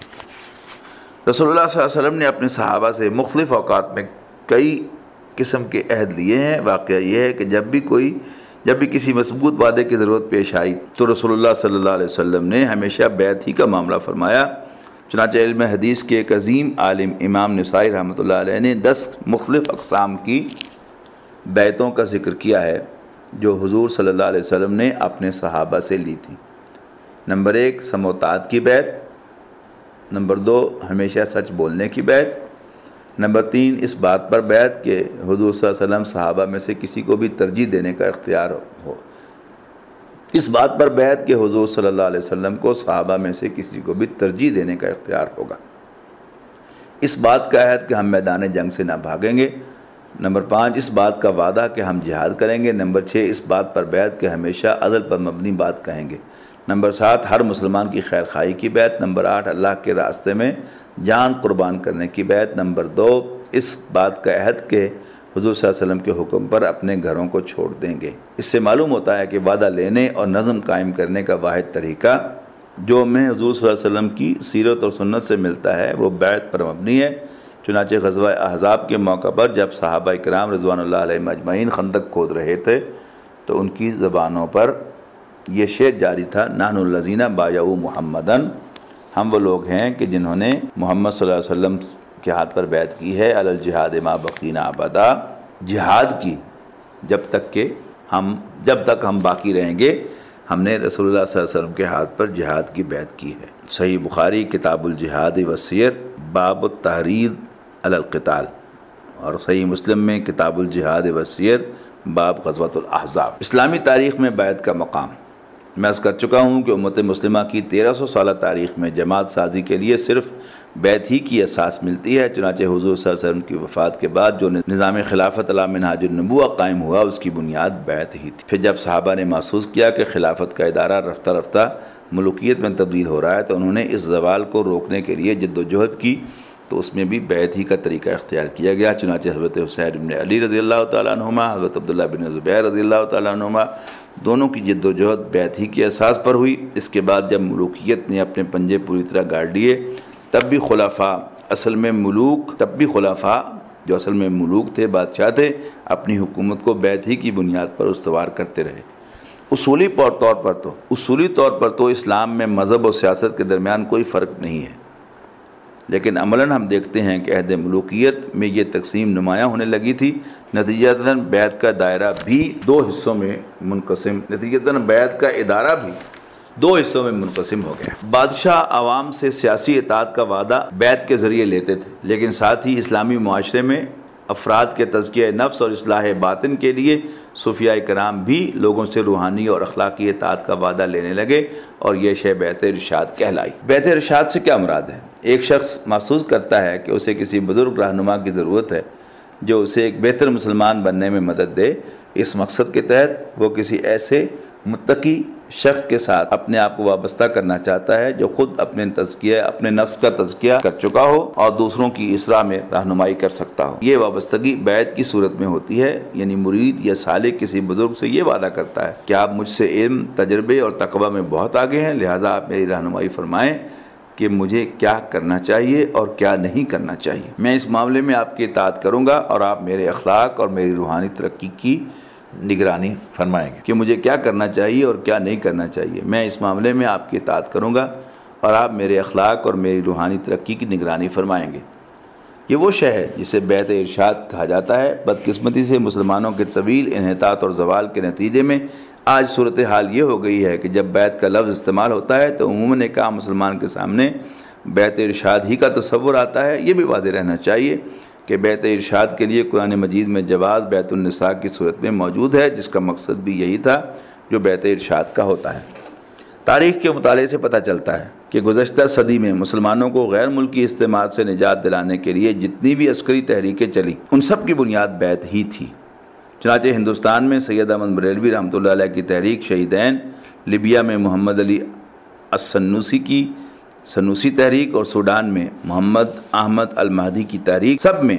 رسول اللہ صلی اللہ علیہ وسلم نے اپنے صحابہ سے مختلف اوقات میں کئی قسم کے عہد لیے ہیں۔ واقعہ یہ ہے کہ جب بھی کسی مضبوط وعدے کی ضرورت پیش آئی تو رسول اللہ صلی اللہ علیہ وسلم نے ہمیشہ بیعت ہی کا معاملہ فرمایا۔ چنانچہ علم حدیث کے ایک عظیم عالم امام نسائی رحمۃ اللہ علیہ نے 10 مختلف اقسام کی بیعتوں کا ذکر کیا ہے جو حضور صلی اللہ علیہ وسلم نے اپنے صحابہ سے لی تھی۔ نمبر 1 سمع و طاعت کی بیعت، نمبر 2 ہمیشہ سچ بولنے کی بیعت، نمبر 3 اس بات پر بیعت کہ حضور صلی اللہ علیہ وسلم صحابہ میں سے کسی کو بھی ترجیح دینے کا اختیار ہو، اس بات پر بیعت کہ حضور صلی اللہ علیہ وسلم کو صحابہ میں سے کسی کو بھی ترجیح دینے کا اختیار ہوگا، اس بات کا عہد کہ ہم میدان جنگ سے نہ بھاگیں گے۔ نمبر 5 اس بات کا وعدہ کہ ہم جہاد کریں گے۔ نمبر 6 اس بات پر بیعت کہ ہمیشہ عدل پر مبنی بات کہیں گے۔ نمبر 7 ہر مسلمان کی خیر خواہی کی بیعت۔ نمبر 8 اللہ کے راستے میں جان قربان کرنے کی بیعت۔ نمبر 2 اس بات کا عہد کہ حضور صلی اللہ علیہ وسلم کے حکم پر اپنے گھروں کو چھوڑ دیں گے۔ اس سے معلوم ہوتا ہے کہ وعدہ لینے اور نظم قائم کرنے کا واحد طریقہ جو ہمیں حضور صلی اللہ علیہ وسلم کی سیرت اور سنت سے ملتا ہے وہ بیعت پر مبنی ہے۔ چنانچہ غزوہ احزاب کے موقع پر جب صحابہ کرام رضوان اللہ علیہم اجمعین خندق کھود رہے تھے تو ان کی زبانوں پر یہ شعر جاری تھا، نحن الذین بایعوا محمدً، ہم وہ لوگ ہیں کہ جنہوں نے محمد صلی اللہ علیہ وسلم کے ہاتھ پر بیعت کی ہے، علی الجہاد ما بقینا ابدا، جہاد کی جب تک ہم باقی رہیں گے، ہم نے رسول اللہ صلی اللہ علیہ وسلم کے ہاتھ پر جہاد کی بیعت کی ہے۔ صحیح بخاری کتاب الجہاد والسیر باب التحرید علی القتال، اور صحیح مسلم میں کتاب الجہاد والسیر باب غزوۃ الاحزاب۔ اسلامی تاریخ میں بیعت کا مقام، میں عرض کر چکا ہوں کہ امت مسلمہ کی 1300 سالہ تاریخ میں جماعت سازی کے لیے صرف بیعت ہی کی اساس ملتی ہے۔ چنانچہ حضور صلی اللہ علیہ وسلم کی وفات کے بعد جو نظام خلافت علی منہاج النبوہ قائم ہوا اس کی بنیاد بیعت ہی تھی۔ پھر جب صحابہ نے محسوس کیا کہ خلافت کا ادارہ رفتہ رفتہ ملوکیت میں تبدیل ہو رہا ہے تو انہوں نے اس زوال کو روکنے کے لیے جد و جہد کی، تو اس میں بھی بیعت ہی کا طریقہ اختیار کیا گیا۔ چنانچہ حضرت حسین بن علی رضی اللہ تعالیٰ عنہما، حضرت عبداللہ بن زبیر رضی اللہ تعالیٰ عنہما، دونوں کی جد و جہد بیعت ہی کے اساس پر ہوئی۔ اس کے بعد جب ملوکیت نے اپنے پنجے پوری طرح گاڑ لیے تب بھی خلفاء جو اصل میں ملوک تھے، بادشاہ تھے، اپنی حکومت کو بیعت ہی کی بنیاد پر استوار کرتے رہے۔ اصولی طور پر تو اسلام میں مذہب و سیاست کے درمیان کوئی فرق نہیں ہے، لیکن عملاً ہم دیکھتے ہیں کہ عہد ملوکیت میں یہ تقسیم نمایاں ہونے لگی تھی۔ نتیجتاً بیعت کا ادارہ بھی دو حصوں میں منقسم ہو گیا۔ بادشاہ عوام سے سیاسی اطاعت کا وعدہ بیعت کے ذریعے لیتے تھے، لیکن ساتھ ہی اسلامی معاشرے میں افراد کے تزکیہ نفس اور اصلاح باطن کے لیے صوفیاء کرام بھی لوگوں سے روحانی اور اخلاقی اطاعت کا وعدہ لینے لگے، اور یہ شے بیعت ارشاد کہلائی۔ بیعت ارشاد سے کیا مراد ہے؟ ایک شخص محسوس کرتا ہے کہ اسے کسی بزرگ رہنما کی ضرورت ہے جو اسے ایک بہتر مسلمان بننے میں مدد دے۔ اس مقصد کے تحت وہ کسی ایسے متقی شخص کے ساتھ اپنے آپ کو وابستہ کرنا چاہتا ہے جو خود اپنے نفس کا تزکیہ کر چکا ہو اور دوسروں کی اصلاح میں رہنمائی کر سکتا ہو۔ یہ وابستگی بیعت کی صورت میں ہوتی ہے، یعنی مرید یا سالک کسی بزرگ سے یہ وعدہ کرتا ہے کہ آپ مجھ سے علم، تجربے اور تقویٰ میں بہت آگے ہیں، لہٰذا آپ میری رہنمائی فرمائیں کہ مجھے کیا کرنا چاہیے اور کیا نہیں کرنا چاہیے۔ میں اس معاملے میں آپ کی اطاعت کروں گا اور آپ میرے اخلاق اور میری روحانی ترقی کی نگرانی فرمائیں گے کہ مجھے کیا کرنا چاہیے اور کیا نہیں کرنا چاہیے۔ میں اس معاملے میں آپ کی اطاعت کروں گا اور آپ میرے اخلاق اور میری روحانی ترقی کی نگرانی فرمائیں گے۔ یہ وہ شے ہے جسے بیعت ارشاد کہا جاتا ہے۔ بدقسمتی سے مسلمانوں کے طویل انحطاط اور زوال کے نتیجے میں آج صورتحال یہ ہو گئی ہے کہ جب بیعت کا لفظ استعمال ہوتا ہے تو عموماً ایک عام مسلمان کے سامنے بیعت ارشاد ہی کا تصور آتا ہے۔ یہ بھی واضح رہنا چاہیے کہ بیعت ارشاد کے لیے قرآن مجید میں جواز بیعت النساء کی صورت میں موجود ہے، جس کا مقصد بھی یہی تھا جو بیعت ارشاد کا ہوتا ہے۔ تاریخ کے مطالعے سے پتہ چلتا ہے کہ گزشتہ صدی میں مسلمانوں کو غیر ملکی استعمار سے نجات دلانے کے لیے جتنی بھی عسکری تحریکیں چلیں ان سب کی بنیاد بیعت ہی تھی۔ چنانچہ ہندوستان میں سید احمد بریلوی رحمۃ اللہ علیہ کی تحریک شہیدین، لیبیا میں محمد علی السنوسی کی سنوسی تحریک اور سوڈان میں محمد احمد المہدی کی تحریک، سب میں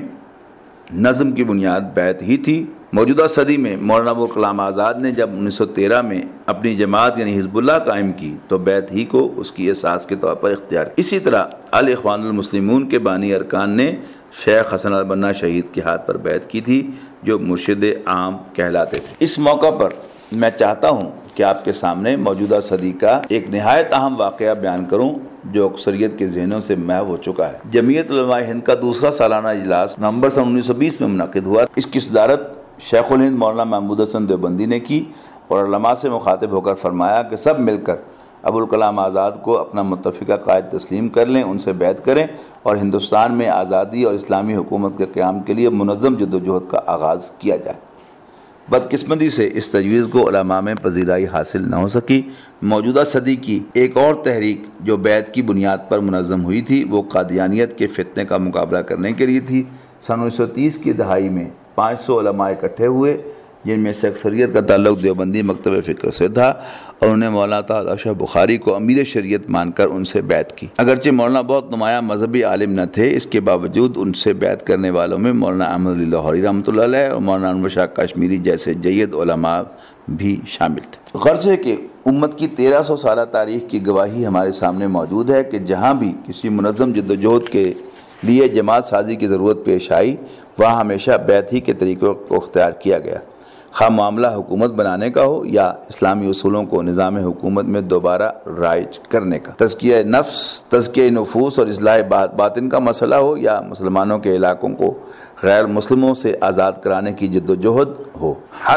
نظم کی بنیاد بیعت ہی تھی۔ موجودہ صدی میں مولانا ابوالکلام آزاد نے جب 1913 میں اپنی جماعت یعنی حزب اللہ قائم کی تو بیعت ہی کو اس کی اساس کے طور پر اختیار کی۔ اسی طرح الاخوان المسلمون کے بانی ارکان نے شیخ حسن البنا شہید کے ہاتھ پر بیعت کی تھی جو مرشد عام کہلاتے تھے۔ اس موقع پر میں چاہتا ہوں کہ آپ کے سامنے موجودہ صدی کا ایک نہایت اہم واقعہ بیان کروں جو اکثریت کے ذہنوں سے محو ہو چکا ہے۔ جمعیت علماء ہند کا دوسرا سالانہ اجلاس نومبر سن 1920 میں منعقد ہوا۔ اس کی صدارت شیخ الہند مولانا محمود حسن دیوبندی نے کی اور علماء سے مخاطب ہو کر فرمایا کہ سب مل کر ابوالکلام آزاد کو اپنا متفقہ قائد تسلیم کر لیں، ان سے بیعت کریں اور ہندوستان میں آزادی اور اسلامی حکومت کے قیام کے لیے منظم جدوجہد کا آغاز کیا جائے۔ بدقسمتی سے اس تجویز کو علماء میں پذیرائی حاصل نہ ہو سکی۔ موجودہ صدی کی ایک اور تحریک جو بیعت کی بنیاد پر منظم ہوئی تھی وہ قادیانیت کے فتنے کا مقابلہ کرنے کے لیے تھی۔ سن 1930 کی دہائی میں 500 علماء اکٹھے ہوئے، جن میں سے اکثریت کا تعلق دیوبندی مکتب فکر سے تھا، اور انہیں مولانا طاہر اشرف بخاری کو امیر شریعت مان کر ان سے بیعت کی۔ اگرچہ مولانا بہت نمایاں مذہبی عالم نہ تھے، اس کے باوجود ان سے بیعت کرنے والوں میں مولانا احمد علی لاہوری رحمۃ اللہ علیہ اور مولانا انور شاہ کشمیری جیسے جید علماء بھی شامل تھے۔ غرض ہے کہ امت کی 1300 سالہ تاریخ کی گواہی ہمارے سامنے موجود ہے کہ جہاں بھی کسی منظم جدوجہد کے لیے جماعت سازی کی ضرورت پیش آئی، وہاں ہمیشہ بیعت ہی کے طریقوں کو اختیار کیا گیا، خواہ معاملہ حکومت بنانے کا ہو یا اسلامی اصولوں کو نظام حکومت میں دوبارہ رائج کرنے کا، تزکیہ نفس، تزکیہ نفوس اور اصلاح باطن کا مسئلہ ہو یا مسلمانوں کے علاقوں کو غیر مسلموں سے آزاد کرانے کی جدوجہد ہو۔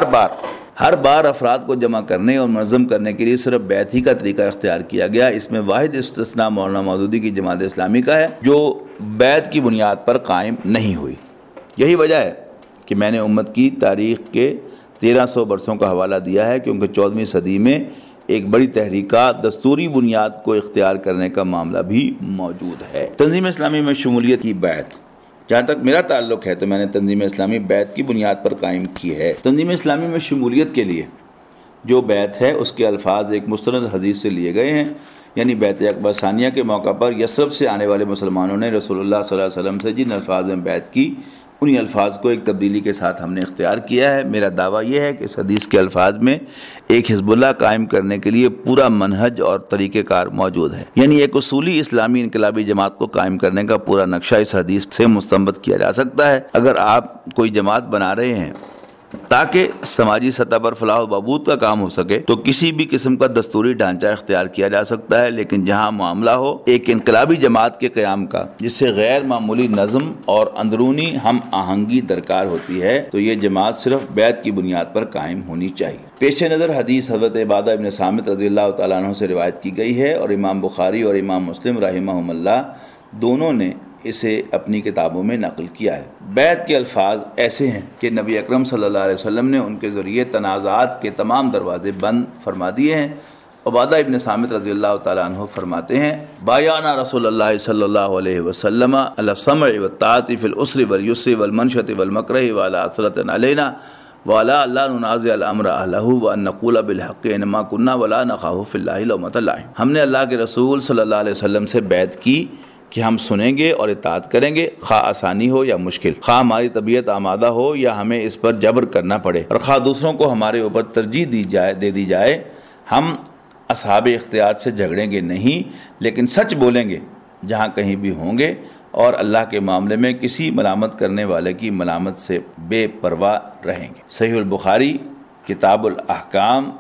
ہر بار افراد کو جمع کرنے اور منظم کرنے کے لیے صرف بیعت ہی کا طریقہ اختیار کیا گیا۔ اس میں واحد استثناء مولانا مودودی کی جماعت اسلامی کا ہے، جو بیعت کی بنیاد پر قائم نہیں ہوئی۔ یہی وجہ ہے کہ میں نے امت کی تاریخ کے 1300 برسوں کا حوالہ دیا ہے، کیونکہ 14ویں صدی میں ایک بڑی تحریک کا دستوری بنیاد کو اختیار کرنے کا معاملہ بھی موجود ہے۔ تنظیم اسلامی میں شمولیت کی بیعت، جہاں تک میرا تعلق ہے تو میں نے تنظیم اسلامی بیعت کی بنیاد پر قائم کی ہے۔ تنظیم اسلامی میں شمولیت کے لیے جو بیعت ہے اس کے الفاظ ایک مستند حدیث سے لیے گئے ہیں، یعنی بیعت اکبر ثانیہ کے موقع پر یثرب سے آنے والے مسلمانوں نے رسول اللہ صلی اللہ علیہ وسلم سے جن الفاظ میں بیعت کی، انہی الفاظ کو ایک تبدیلی کے ساتھ ہم نے اختیار کیا ہے۔ میرا دعویٰ یہ ہے کہ اس حدیث کے الفاظ میں ایک حزب اللہ قائم کرنے کے لیے پورا منہج اور طریقہ کار موجود ہے، یعنی ایک اصولی اسلامی انقلابی جماعت کو قائم کرنے کا پورا نقشہ اس حدیث سے مستنبط کیا جا سکتا ہے۔ اگر آپ کوئی جماعت بنا رہے ہیں تاکہ سماجی سطح پر فلاح و بہبود کا کام ہو سکے تو کسی بھی قسم کا دستوری ڈھانچہ اختیار کیا جا سکتا ہے، لیکن جہاں معاملہ ہو ایک انقلابی جماعت کے قیام کا جس سے غیر معمولی نظم اور اندرونی ہم آہنگی درکار ہوتی ہے، تو یہ جماعت صرف بیعت کی بنیاد پر قائم ہونی چاہیے۔ پیش نظر حدیث حضرت عبادہ ابن صامت رضی اللہ تعالیٰ عنہ سے روایت کی گئی ہے، اور امام بخاری اور امام مسلم رحمہم اللہ دونوں نے اسے اپنی کتابوں میں نقل کیا ہے۔ بیعت کے الفاظ ایسے ہیں کہ نبی اکرم صلی اللہ علیہ وسلم نے ان کے ذریعے تنازعات کے تمام دروازے بند فرما دیے ہیں۔ عبادہ ابن صامت رضی اللہ تعالیٰ عنہ فرماتے ہیں، بایعنا رسول اللہ صلی اللہ علیہ وسلم علی السمع والطاعۃ فی العسر والیسر والمنشۃ والمکرہ وعلی اثرۃ علینا وعلی لا ننازع الامر اہلہ وان نقول بالحق انما کنا ولا نخاف فی اللہ لومۃ لائم۔ ہم نے اللہ کے رسول صلی اللہ علیہ وسلم سے بیعت کی کہ ہم سنیں گے اور اطاعت کریں گے، خواہ آسانی ہو یا مشکل، خواہ ہماری طبیعت آمادہ ہو یا ہمیں اس پر جبر کرنا پڑے، اور خواہ دوسروں کو ہمارے اوپر ترجیح دے دی جائے۔ ہم اصحاب اختیار سے جھگڑیں گے نہیں، لیکن سچ بولیں گے جہاں کہیں بھی ہوں گے، اور اللہ کے معاملے میں کسی ملامت کرنے والے کی ملامت سے بے پرواہ رہیں گے۔ صحیح البخاری کتاب الاحکام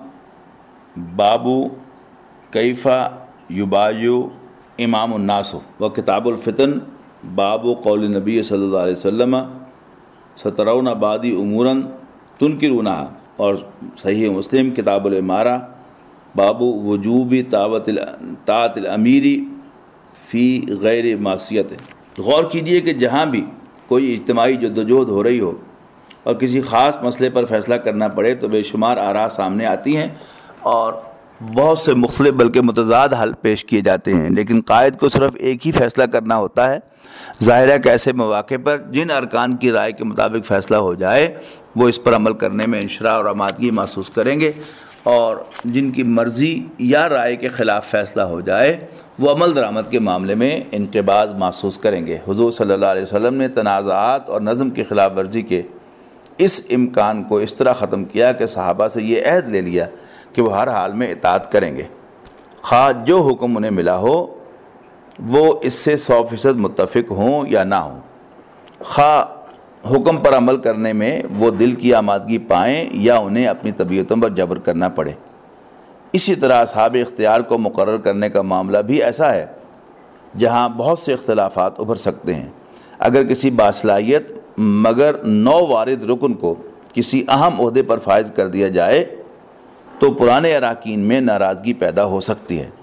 بابو کیفا یبایع امام الناس و کتاب الفتن باب قول نبی صلی اللہ علیہ وسلم سترون بعدی امورا تنکرونہا، اور صحیح مسلم کتاب الامارہ باب وجوب طاعت الامیر فی غیر معصیت۔ غور کیجئے کہ جہاں بھی کوئی اجتماعی جدوجہد ہو رہی ہو اور کسی خاص مسئلے پر فیصلہ کرنا پڑے تو بے شمار آراء سامنے آتی ہیں اور بہت سے مختلف بلکہ متضاد حل پیش کیے جاتے ہیں، لیکن قائد کو صرف ایک ہی فیصلہ کرنا ہوتا ہے۔ ظاہر ہے کہ ایسے مواقع پر جن ارکان کی رائے کے مطابق فیصلہ ہو جائے وہ اس پر عمل کرنے میں انشراح اور آمادگی محسوس کریں گے، اور جن کی مرضی یا رائے کے خلاف فیصلہ ہو جائے وہ عمل درآمد کے معاملے میں انقباض محسوس کریں گے۔ حضور صلی اللہ علیہ وسلم نے تنازعات اور نظم کی خلاف ورزی کے اس امکان کو اس طرح ختم کیا کہ صحابہ سے یہ عہد لے لیا کہ وہ ہر حال میں اطاعت کریں گے، خواہ جو حکم انہیں ملا ہو وہ اس سے 100% متفق ہوں یا نہ ہوں، خواہ حکم پر عمل کرنے میں وہ دل کی آمادگی پائیں یا انہیں اپنی طبیعتوں پر جبر کرنا پڑے۔ اسی طرح اصحاب اختیار کو مقرر کرنے کا معاملہ بھی ایسا ہے جہاں بہت سے اختلافات ابھر سکتے ہیں۔ اگر کسی باصلاحیت مگر نو وارد رکن کو کسی اہم عہدے پر فائز کر دیا جائے تو پرانے اراکین میں ناراضگی پیدا ہو سکتی ہے۔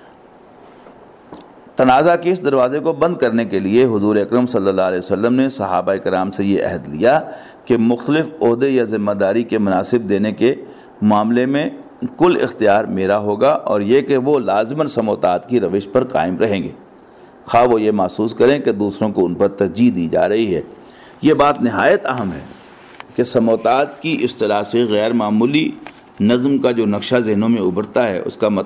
تنازع کے اس دروازے کو بند کرنے کے لیے حضور اکرم صلی اللہ علیہ وسلم نے صحابہ کرام سے یہ عہد لیا کہ مختلف عہدے یا ذمہ داری کے مناسب دینے کے معاملے میں کل اختیار میرا ہوگا، اور یہ کہ وہ لازماً سموتات کی روش پر قائم رہیں گے، خواہ وہ یہ محسوس کریں کہ دوسروں کو ان پر ترجیح دی جا رہی ہے۔ یہ بات نہایت اہم ہے کہ سموتات کی اصطلاح سے غیر معمولی نظم کا جو نقشہ ذہنوں میں ابھرتا ہے،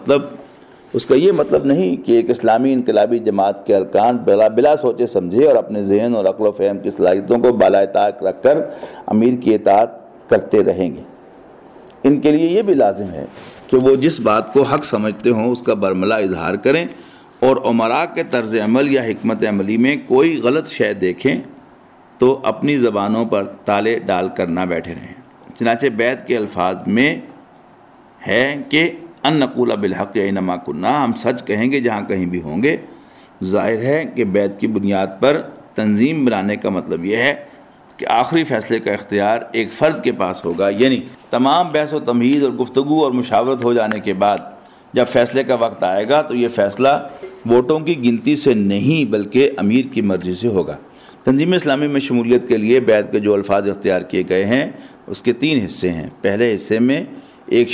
اس کا یہ مطلب نہیں کہ ایک اسلامی انقلابی جماعت کے ارکان بلا سوچے سمجھے اور اپنے ذہن اور عقل و فہم کی صلاحیتوں کو بالائے طاق رکھ کر امیر کی اطاعت کرتے رہیں گے۔ ان کے لیے یہ بھی لازم ہے کہ وہ جس بات کو حق سمجھتے ہوں اس کا برملا اظہار کریں، اور امراء کے طرز عمل یا حکمت عملی میں کوئی غلط شے دیکھیں تو اپنی زبانوں پر تالے ڈال کر نہ بیٹھے رہیں۔ چنانچہ بیعت کے الفاظ میں ہے کہ ان نقول بالحق اینما کنا، ہم سچ کہیں گے جہاں کہیں بھی ہوں گے۔ ظاہر ہے کہ بیعت کی بنیاد پر تنظیم بنانے کا مطلب یہ ہے کہ آخری فیصلے کا اختیار ایک فرد کے پاس ہوگا، یعنی تمام بحث و تمہید اور گفتگو اور مشاورت ہو جانے کے بعد جب فیصلے کا وقت آئے گا تو یہ فیصلہ ووٹوں کی گنتی سے نہیں بلکہ امیر کی مرضی سے ہوگا۔ تنظیم اسلامی میں شمولیت کے لیے بیعت کے جو الفاظ اختیار کیے گئے ہیں اس کے 3 حصے ہیں۔ پہلے حصے میں ایک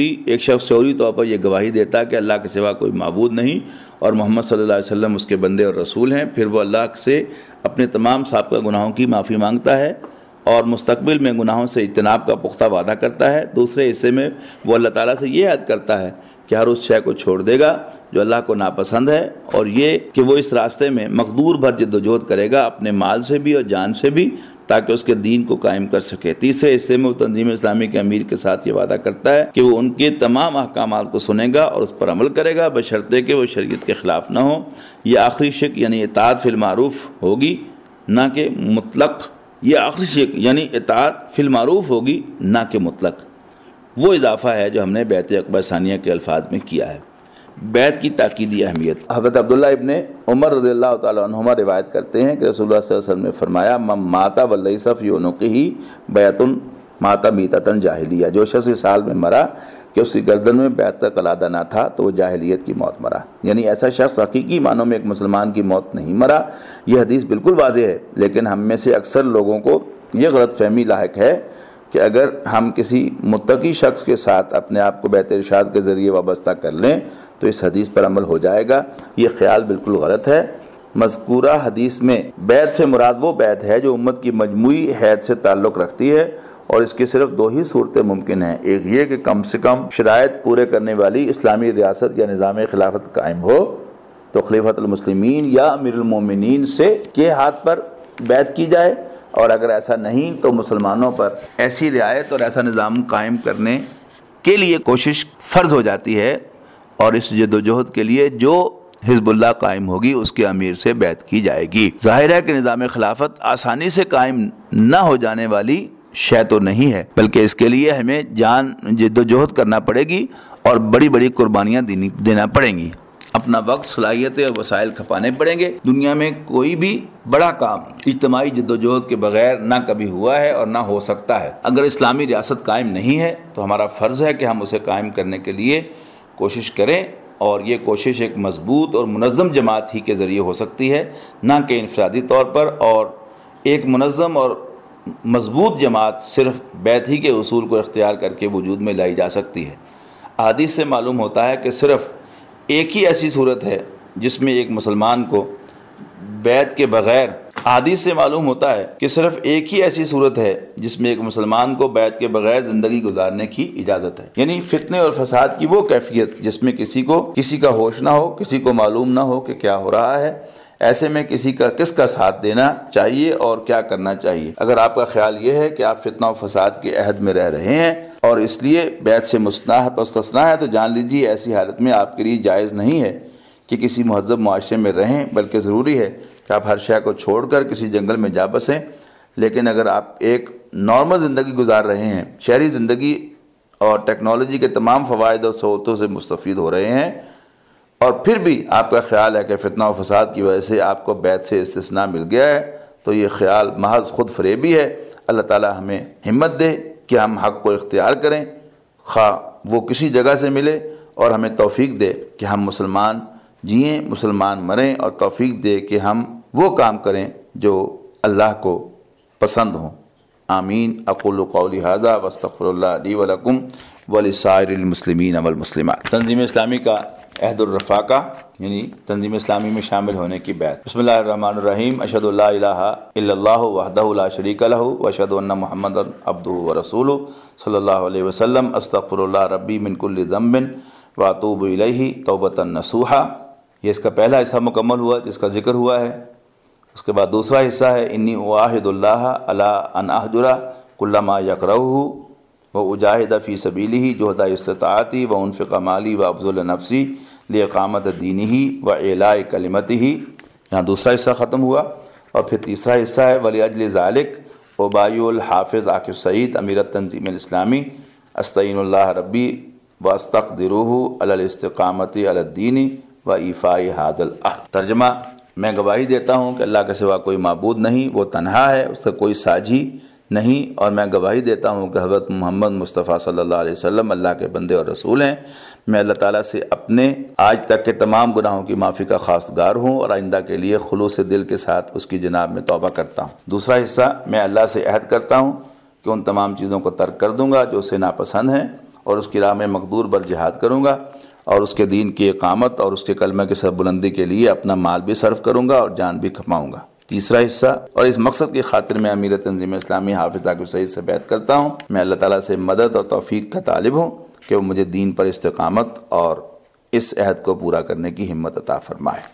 شخص شعوری طور پر یہ گواہی دیتا ہے کہ اللہ کے سوا کوئی معبود نہیں اور محمد صلی اللہ علیہ وسلم اس کے بندے اور رسول ہیں۔ پھر وہ اللہ سے اپنے تمام سابقہ گناہوں کی معافی مانگتا ہے اور مستقبل میں گناہوں سے اجتناب کا پختہ وعدہ کرتا ہے۔ دوسرے حصے میں وہ اللہ تعالیٰ سے یہ عہد کرتا ہے کہ ہر اس شے کو چھوڑ دے گا جو اللہ کو ناپسند ہے، اور یہ کہ وہ اس راستے میں مقدور بھر جد و جہد کرے گا، اپنے مال سے بھی اور جان سے بھی، تاکہ اس کے دین کو قائم کر سکے۔ تیسرے حصے میں وہ تنظیم اسلامی کے امیر کے ساتھ یہ وعدہ کرتا ہے کہ وہ ان کے تمام احکامات کو سنے گا اور اس پر عمل کرے گا، بشرطے کہ وہ شریعت کے خلاف نہ ہو۔ یہ آخری شق یعنی اطاعت فی المعروف ہوگی نہ کہ مطلق، یہ آخری شق یعنی اطاعت فی المعروف ہوگی نہ کہ مطلق۔ وہ اضافہ ہے جو ہم نے بیعت عقبہ ثانیہ کے الفاظ میں کیا ہے۔ بیعت کی تاکیدی اہمیت۔ حضرت عبداللہ ابن عمر رضی اللہ تعالیٰ عنہما روایت کرتے ہیں کہ رسول اللہ صلی اللہ علیہ وسلم نے فرمایا من مات ولیس فی عنقہ بیعۃ مات میتۃ جاہلیہ، جو شخص اس حال میں مرا کہ اس کی گردن میں بیعت کا قلادہ نہ تھا تو وہ جاہلیت کی موت مرا، یعنی ایسا شخص حقیقی معنوں میں ایک مسلمان کی موت نہیں مرا۔ یہ حدیث بالکل واضح ہے، لیکن ہم میں سے اکثر لوگوں کو یہ غلط فہمی لاحق ہے کہ اگر ہم کسی متقی شخص کے ساتھ اپنے آپ کو بیعت ارشاد کے ذریعے وابستہ کر لیں تو اس حدیث پر عمل ہو جائے گا۔ یہ خیال بالکل غلط ہے۔ مذکورہ حدیث میں بیعت سے مراد وہ بیعت ہے جو امت کی مجموعی حیثیت سے تعلق رکھتی ہے، اور اس کی صرف 2 ہی صورتیں ممکن ہیں۔ ایک یہ کہ کم سے کم شرائط پورے کرنے والی اسلامی ریاست یا نظام خلافت قائم ہو تو خلیفۃ المسلمین یا امیر المومنین سے کے ہاتھ پر بیعت کی جائے، اور اگر ایسا نہیں تو مسلمانوں پر ایسی رعایت اور ایسا نظام قائم کرنے کے لیے کوشش فرض ہو جاتی ہے، اور اس جد و جہد کے لیے جو حزب اللہ قائم ہوگی اس کے امیر سے بیعت کی جائے گی۔ ظاہر ہے کہ نظام خلافت آسانی سے قائم نہ ہو جانے والی شے تو نہیں ہے، بلکہ اس کے لیے ہمیں جد و جہد کرنا پڑے گی اور بڑی بڑی قربانیاں دینا پڑیں گی، اپنا وقت، صلاحیتیں اور وسائل کھپانے پڑیں گے۔ دنیا میں کوئی بھی بڑا کام اجتماعی جد و جہد کے بغیر نہ کبھی ہوا ہے اور نہ ہو سکتا ہے۔ اگر اسلامی ریاست قائم نہیں ہے تو ہمارا فرض ہے کہ ہم اسے قائم کرنے کے لیے کوشش کریں، اور یہ کوشش ایک مضبوط اور منظم جماعت ہی کے ذریعے ہو سکتی ہے، نہ کہ انفرادی طور پر۔ اور ایک منظم اور مضبوط جماعت صرف بیعت ہی کے اصول کو اختیار کر کے وجود میں لائی جا سکتی ہے۔ احادیث سے معلوم ہوتا ہے کہ صرف ایک ہی ایسی صورت ہے جس میں ایک مسلمان کو بیعت کے بغیر زندگی گزارنے کی اجازت ہے، یعنی فتنے اور فساد کی وہ کیفیت جس میں کسی کا ہوش نہ ہو، کسی کو معلوم نہ ہو کہ کیا ہو رہا ہے۔ ایسے میں کس کا ساتھ دینا چاہیے اور کیا کرنا چاہیے؟ اگر آپ کا خیال یہ ہے کہ آپ فتنہ و فساد کے عہد میں رہ رہے ہیں اور اس لیے بیعت سے مستثنا ہے تو جان لیجیے ایسی حالت میں آپ کے لیے جائز نہیں ہے کہ کسی مہذب معاشرے میں رہیں، بلکہ ضروری ہے کہ آپ ہر شے کو چھوڑ کر کسی جنگل میں جا بسیں۔ لیکن اگر آپ ایک نارمل زندگی گزار رہے ہیں، شہری زندگی اور ٹیکنالوجی کے تمام فوائد اور سہولتوں سے مستفید ہو رہے ہیں، اور پھر بھی آپ کا خیال ہے کہ فتنہ و فساد کی وجہ سے آپ کو بیعت سے استثناء مل گیا ہے، تو یہ خیال محض خود فریبی ہے۔ اللہ تعالی ہمیں ہمت دے کہ ہم حق کو اختیار کریں، خواہ وہ کسی جگہ سے ملے اور ہمیں توفیق دے کہ ہم مسلمان جئیں، مسلمان مریں، اور توفیق دے کہ ہم وہ کام کریں جو اللہ کو پسند ہوں۔ آمین۔ اقول قولی ھذا واستغفر اللہ لی ولکم ولسائر المسلمین والمسلمات۔ تنظیم اسلامی کا عہد الرفاقہ یعنی تنظیم اسلامی میں شامل ہونے کی بیعت۔ بسم اللہ الرحمن الرحیم۔ اشہد ان لا الہ الا اللہ وحدہ لا شریک لہ واشہد ان محمدا عبدہ ورسولہ صلی اللہ علیہ وسلم۔ استغفر اللہ ربی من کل ذنب واتوب الیہ توبۃ نصوحا۔ یہ اس کا پہلا حصہ مکمل ہوا جس کا ذکر ہوا ہے۔ اس کے بعد دوسرا حصہ ہے انی اعاہد اللہ علی ان اہجر کل ما یکرہہ واجاہد فی سبیلہ جہد استطاعتی وانفق مالی وابذل نفسی لاقامت دینہ واعلاء کلمتہ۔ یہاں دوسرا حصہ ختم ہوا، اور پھر تیسرا حصہ ہے ولاجل ذلک ابایع الحافظ عاکف سعید امیر التنظیم الاسلامی استعین اللہ ربی واستقدرہ علی الاستقامت علی الدین وایفاء ھذا العہد۔ ترجمہ: میں گواہی دیتا ہوں کہ اللہ کے سوا کوئی معبود نہیں، وہ تنہا ہے، اس کا کوئی ساجی نہیں، اور میں گواہی دیتا ہوں کہ حضرت محمد مصطفیٰ صلی اللہ علیہ وسلم اللہ کے بندے اور رسول ہیں۔ میں اللہ تعالیٰ سے اپنے آج تک کے تمام گناہوں کی معافی کا خواستگار ہوں، اور آئندہ کے لیے خلوص دل کے ساتھ اس کی جناب میں توبہ کرتا ہوں۔ دوسرا حصہ: میں اللہ سے عہد کرتا ہوں کہ ان تمام چیزوں کو ترک کر دوں گا جو اسے ناپسند ہیں، اور اس کی راہ میں مقدور بر جہاد کروں گا، اور اس کے دین کی اقامت اور اس کے کلمہ کی سربلندی کے لیے اپنا مال بھی صرف کروں گا اور جان بھی کھپاؤں گا۔ تیسرا حصہ: اور اس مقصد کی خاطر میں امیر تنظیم اسلامی حافظ عاکف سعید سے بیعت کرتا ہوں۔ میں اللہ تعالیٰ سے مدد اور توفیق کا طالب ہوں کہ وہ مجھے دین پر استقامت اور اس عہد کو پورا کرنے کی ہمت عطا فرمائے۔